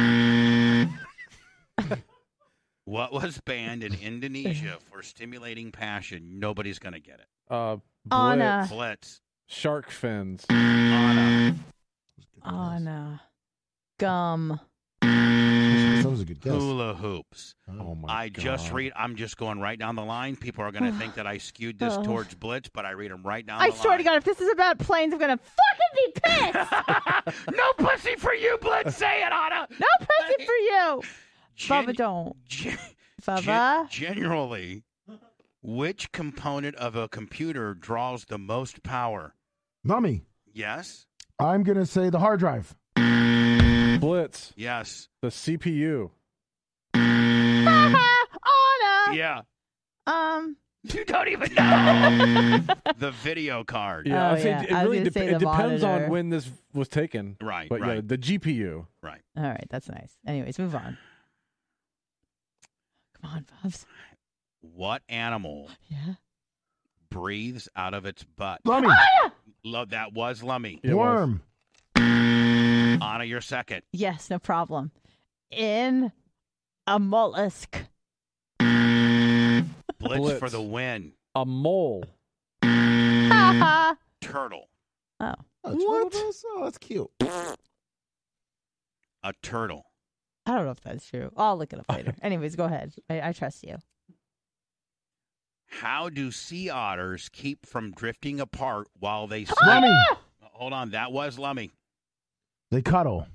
What was banned in Indonesia for stimulating passion? Nobody's going to get it. Anna. Blitz. Shark fins. Anna. Anna. Gum. That was a good guess. Hula hoops. Oh my I'm just going right down the line. People are going to think that I skewed this towards Blitz, but I read them right down the I line. swear to God, if this is about planes, I'm going to fucking be pissed. No pussy for you, Blitz. Say it, Anna. No pussy for you. Bubba, don't. Bubba. Generally, which component of a computer draws the most power? Lummy. Yes. I'm going to say the hard drive. Blitz. Yes. The CPU. Anna. Yeah. You don't even know. The video card. Yeah, Oh, I think yeah. I it was really gonna say it the depends on monitor. when this was taken. Right. But yeah, right. the GPU. Right. All right, that's nice. Anyways, move on. Come on, Bubs. What animal Yeah. breathes out of its butt? Lummy. That was Lummy. It was. Worm. Anna, you're second. Yes, no problem. In a mollusk. Blitz for the win. A mole. Turtle. Oh. What? Oh, that's cute. A turtle. I don't know if that's true. I'll look it up later. Anyways, go ahead. I trust you. How do sea otters keep from drifting apart while they swim? Lummy. Hold on, that was Lummy. They cuddle.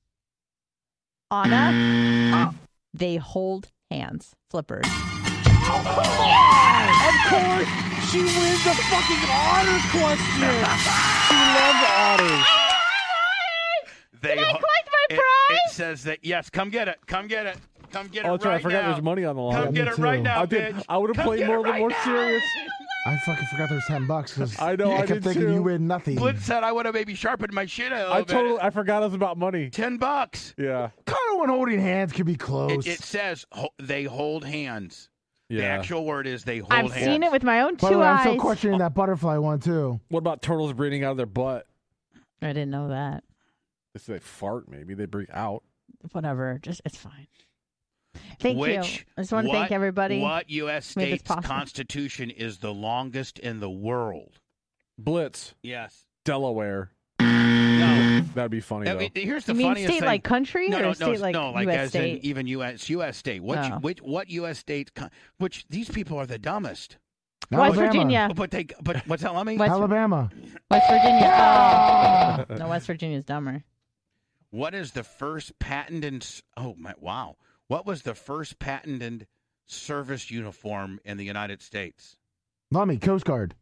Anna. They hold hands. Flippers. Of course, she wins the fucking otter question. She loves otters. They Did I collect my it prize? says that, yes, come get it. Come get it. Come get it Oh, right that's right. I forgot now. there's money on the line. Come Yeah, get me it right too. now, I did. bitch. I would have Come played get more it a little right more now. serious. I fucking forgot there was $10 because I know, I kept did thinking too. you win nothing. Blitz said I would have maybe sharpened my shit a little bit. I forgot it was about money. $10. Yeah. Cuddle and holding hands could be close. It says they hold hands. The Yeah. actual word is they hold I've hands. seen it with my own By the two way, I'm eyes. still questioning that butterfly one too. What about turtles breathing out of their butt? I didn't know that. If they fart, maybe they breathe out. Whatever. Just it's fine. Thank you. I just want to thank everybody. What U.S. state's constitution is the longest in the world? Blitz. Yes. Delaware. No. That'd be funny, though. Here's the you mean funniest state thing. like country or state like like U.S. as state? in even U.S. state. What U.S. state? Which these people are the dumbest. West Virginia. But what's that? Let me. Alabama. West Virginia. Oh. No, West Virginia's dumber. What is the first patented? Oh my! Wow. What was the first patented service uniform in the United States? Lummy, Coast Guard.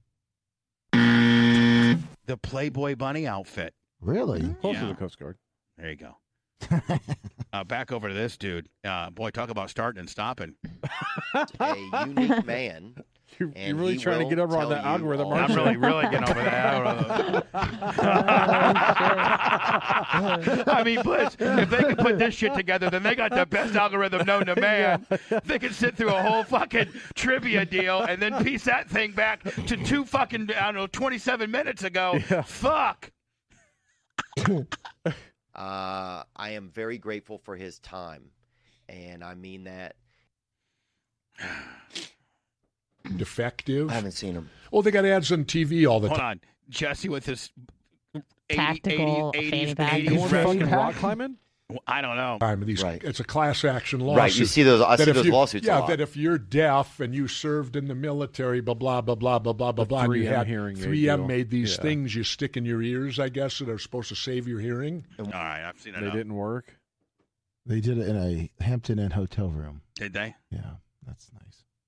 The Playboy Bunny outfit. Really? Close to the Coast Guard. There you go. Back over to this dude. Boy, talk about starting and stopping. A unique man. You're really trying to get over on that algorithm, aren't you? I'm really getting over that algorithm. I mean, Blitz, if they can put this shit together, then they got the best algorithm known to man. They can sit through a whole fucking trivia deal and then piece that thing back to 27 minutes ago. Yeah. Fuck. I am very grateful for his time, and I mean that. Defective. I haven't seen him. Oh, they got ads on TV all the time. Hold on. Jesse with his tactical 80s fucking rock climbing? I don't know. It's a class action lawsuit. Right, you see those. I see those lawsuits. Yeah, a lot. that if you're deaf and you served in the military, blah blah blah blah blah blah blah blah, and you had 3M made these things you stick in your ears, I guess, that are supposed to save your hearing. All right, I've seen it. They didn't work. They did it in a Hampton Inn hotel room. Did they? Yeah, that's nice.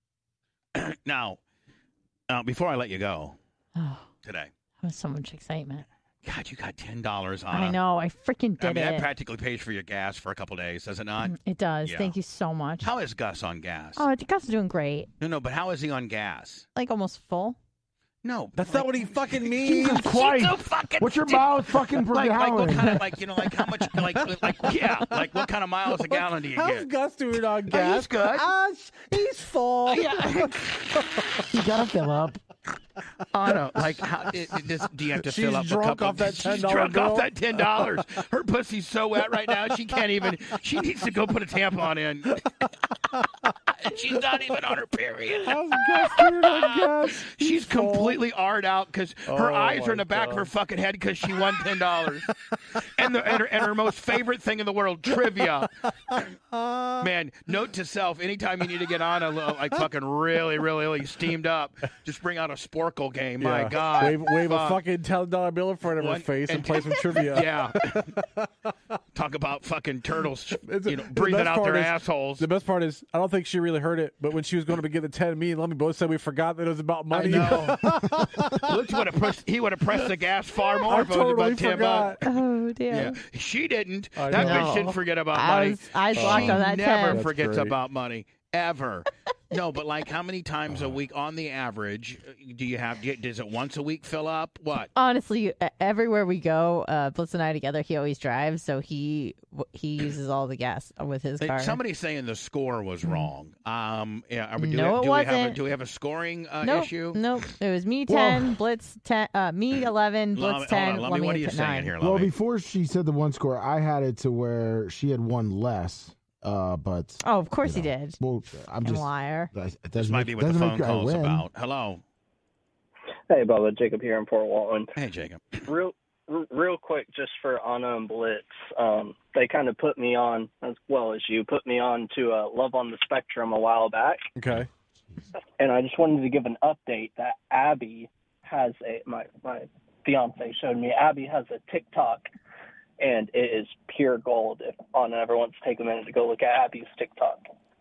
Now, before I let you go today, that was so much excitement. God, you got $10 on. I know. I freaking did it. it. That practically pays for your gas for a couple of days, does it not? It does. Yeah. Thank you so much. How is Gus on gas? Oh, Gus is doing great. No, but how is he on gas? Like almost full. No, that's not what he fucking means. Jesus Christ! What's your miles fucking per like gallon? what kind of like how much like what kind of miles a gallon do you How's get? Gus doing on gas? Oh, he's good. He's full. Yeah. You gotta fill up. Oh no! Like, how do you have to She's fill up drunk a couple? off that $10 She's drunk bill. off that $10. Her pussy's so wet right now. She can't even. She needs to go put a tampon in. And she's not even on her period. How's Gus doing on gas? She's completely arred out because her eyes are in the back of her fucking head because she won $10. and her most favorite thing in the world, trivia. Man, note to self: anytime you need to get on a little, like fucking really steamed up, just bring out a Sporkle game. Yeah. My God, wave a fucking $10 bill in front of her face and play some trivia. Yeah. Talk about fucking turtles, breathing out their assholes. The best part is, I don't think she really heard it, but when she was going to get the 10, me and Lummy both said we forgot that it was about money. I know. He would have pressed the gas far more if it was totally about 10 forgot. bucks. Oh, dear. Yeah. She didn't. I That know. bitch didn't forget about money. I was locked She on that never 10. forgets great. about money. Ever. No, but like how many times a week on the average do you have? Does it once a week fill up? What? Honestly, everywhere we go, Blitz and I together, he always drives, so he uses all the gas with his car. Somebody's saying the score was wrong. Yeah, are we No, it wasn't. Do we have a scoring Nope, issue? Nope. It was me 10, Blitz 10, me 11, Blitz 10, Lummy, what are you 9. saying here, Well, Lummy? before she said the one score, I had it to where she had one less. But Oh, of course he did. well, I'm You just liar. This might be what the phone call's about. Hello. Hey, Bubba. Jacob here in Port Walton. Hey, Jacob. Real quick, just for Anna and Blitz, they kind of put me on, as well as you, put me on to Love on the Spectrum a while back. Okay. And I just wanted to give an update that Abby has my fiance showed me, Abby has a TikTok, and it is pure gold. If Anna ever wants to take a minute to go look at Abby's TikTok.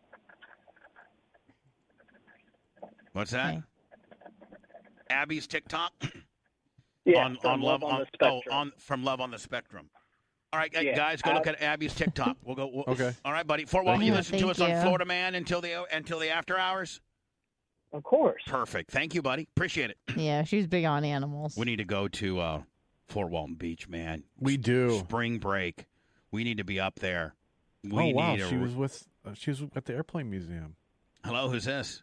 What's that? Okay. Abby's TikTok? Yeah, on Love on the Spectrum. From Love on the Spectrum. All right, guys, go look at Abby's TikTok. We'll go. Okay. All right, buddy. Fort Walton, you listen to us on Florida Man until the after hours? Of course. Perfect. Thank you, buddy. Appreciate it. Yeah, she's big on animals. We need to go to Fort Walton Beach, man. We do. Spring break. We need to be up there. Wow. She was at the Airplane Museum. Hello, who's this?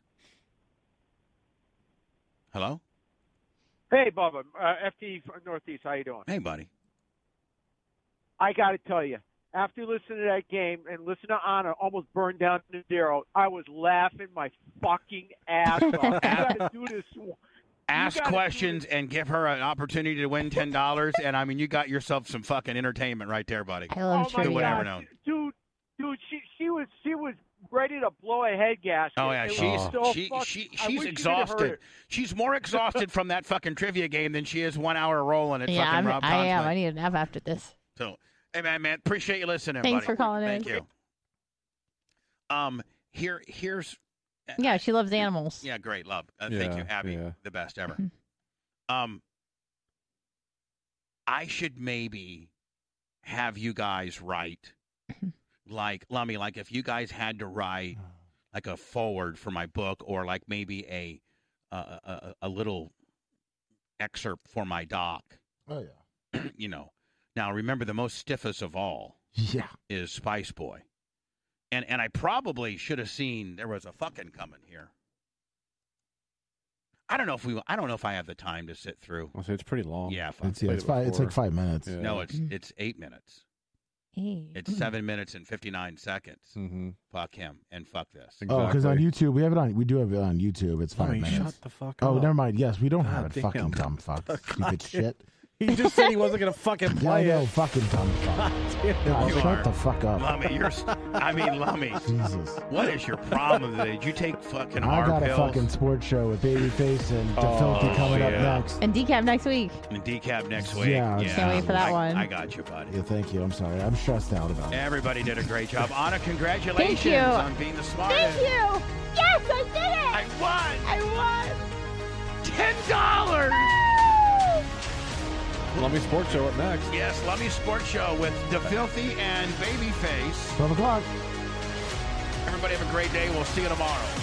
Hello? Hey, Bubba. FT Northeast, how you doing? Hey, buddy. I got to tell you, after listening to that game and listening to Anna almost burn down Nadero, I was laughing my fucking ass off. You got to do this. Ask questions and give her an opportunity to win $10, and I mean, you got yourself some fucking entertainment right there, buddy. I love Who would ever know? Dude, she was ready to blow a head gasket. Oh yeah, she's exhausted. She's more exhausted from that fucking trivia game than she is 1 hour rolling at fucking Rob I am. Conklin. I need a nap after this. So, hey man, appreciate you listening. Thanks buddy. for calling Thank in. you. Here's. Yeah, she loves animals. Yeah, great, love. Thank you, Abby, the best ever. I should maybe have you guys write, like, Lummy, like if you guys had to write like a foreword for my book, or like maybe a little excerpt for my doc. Oh yeah. You know, now remember the most stiffest of all. Yeah. Is Spice Boy. And I probably should have seen there was a fucking coming here. I don't know if I have the time to sit through. I'll say it's pretty long. Yeah, It's like 5 minutes. Yeah. No, it's 8 minutes. It's 7 minutes and 59 seconds. Mm-hmm. Fuck him and fuck this. Exactly. Oh, because on YouTube we do have it on YouTube. It's 5 minutes. Shut the fuck up. Oh, never mind. Yes, we don't God have it. damn. Fucking dumb fuck. Stupid shit. He just said he wasn't going to fucking play yeah, I know, it. fucking dumb fuck. God, shut the fuck up. Lummy, Lummy. Jesus. What is your problem today? Did you take fucking hard I got pills? a fucking sports show with Babyface and DeFilthy coming up next. And Decab next week. And Decab next week. Yeah. Can't wait for that one. I got you, buddy. Yeah, thank you. I'm sorry. I'm stressed out about it. Everybody did a great job. Anna, congratulations Thank you. on being the smartest. Thank you. Yes, I did it. I won. $10. Lummy Sports Show up next. Yes, Lummy Sports Show with DeFilthy and Babyface. 12 o'clock. Everybody have a great day. We'll see you tomorrow.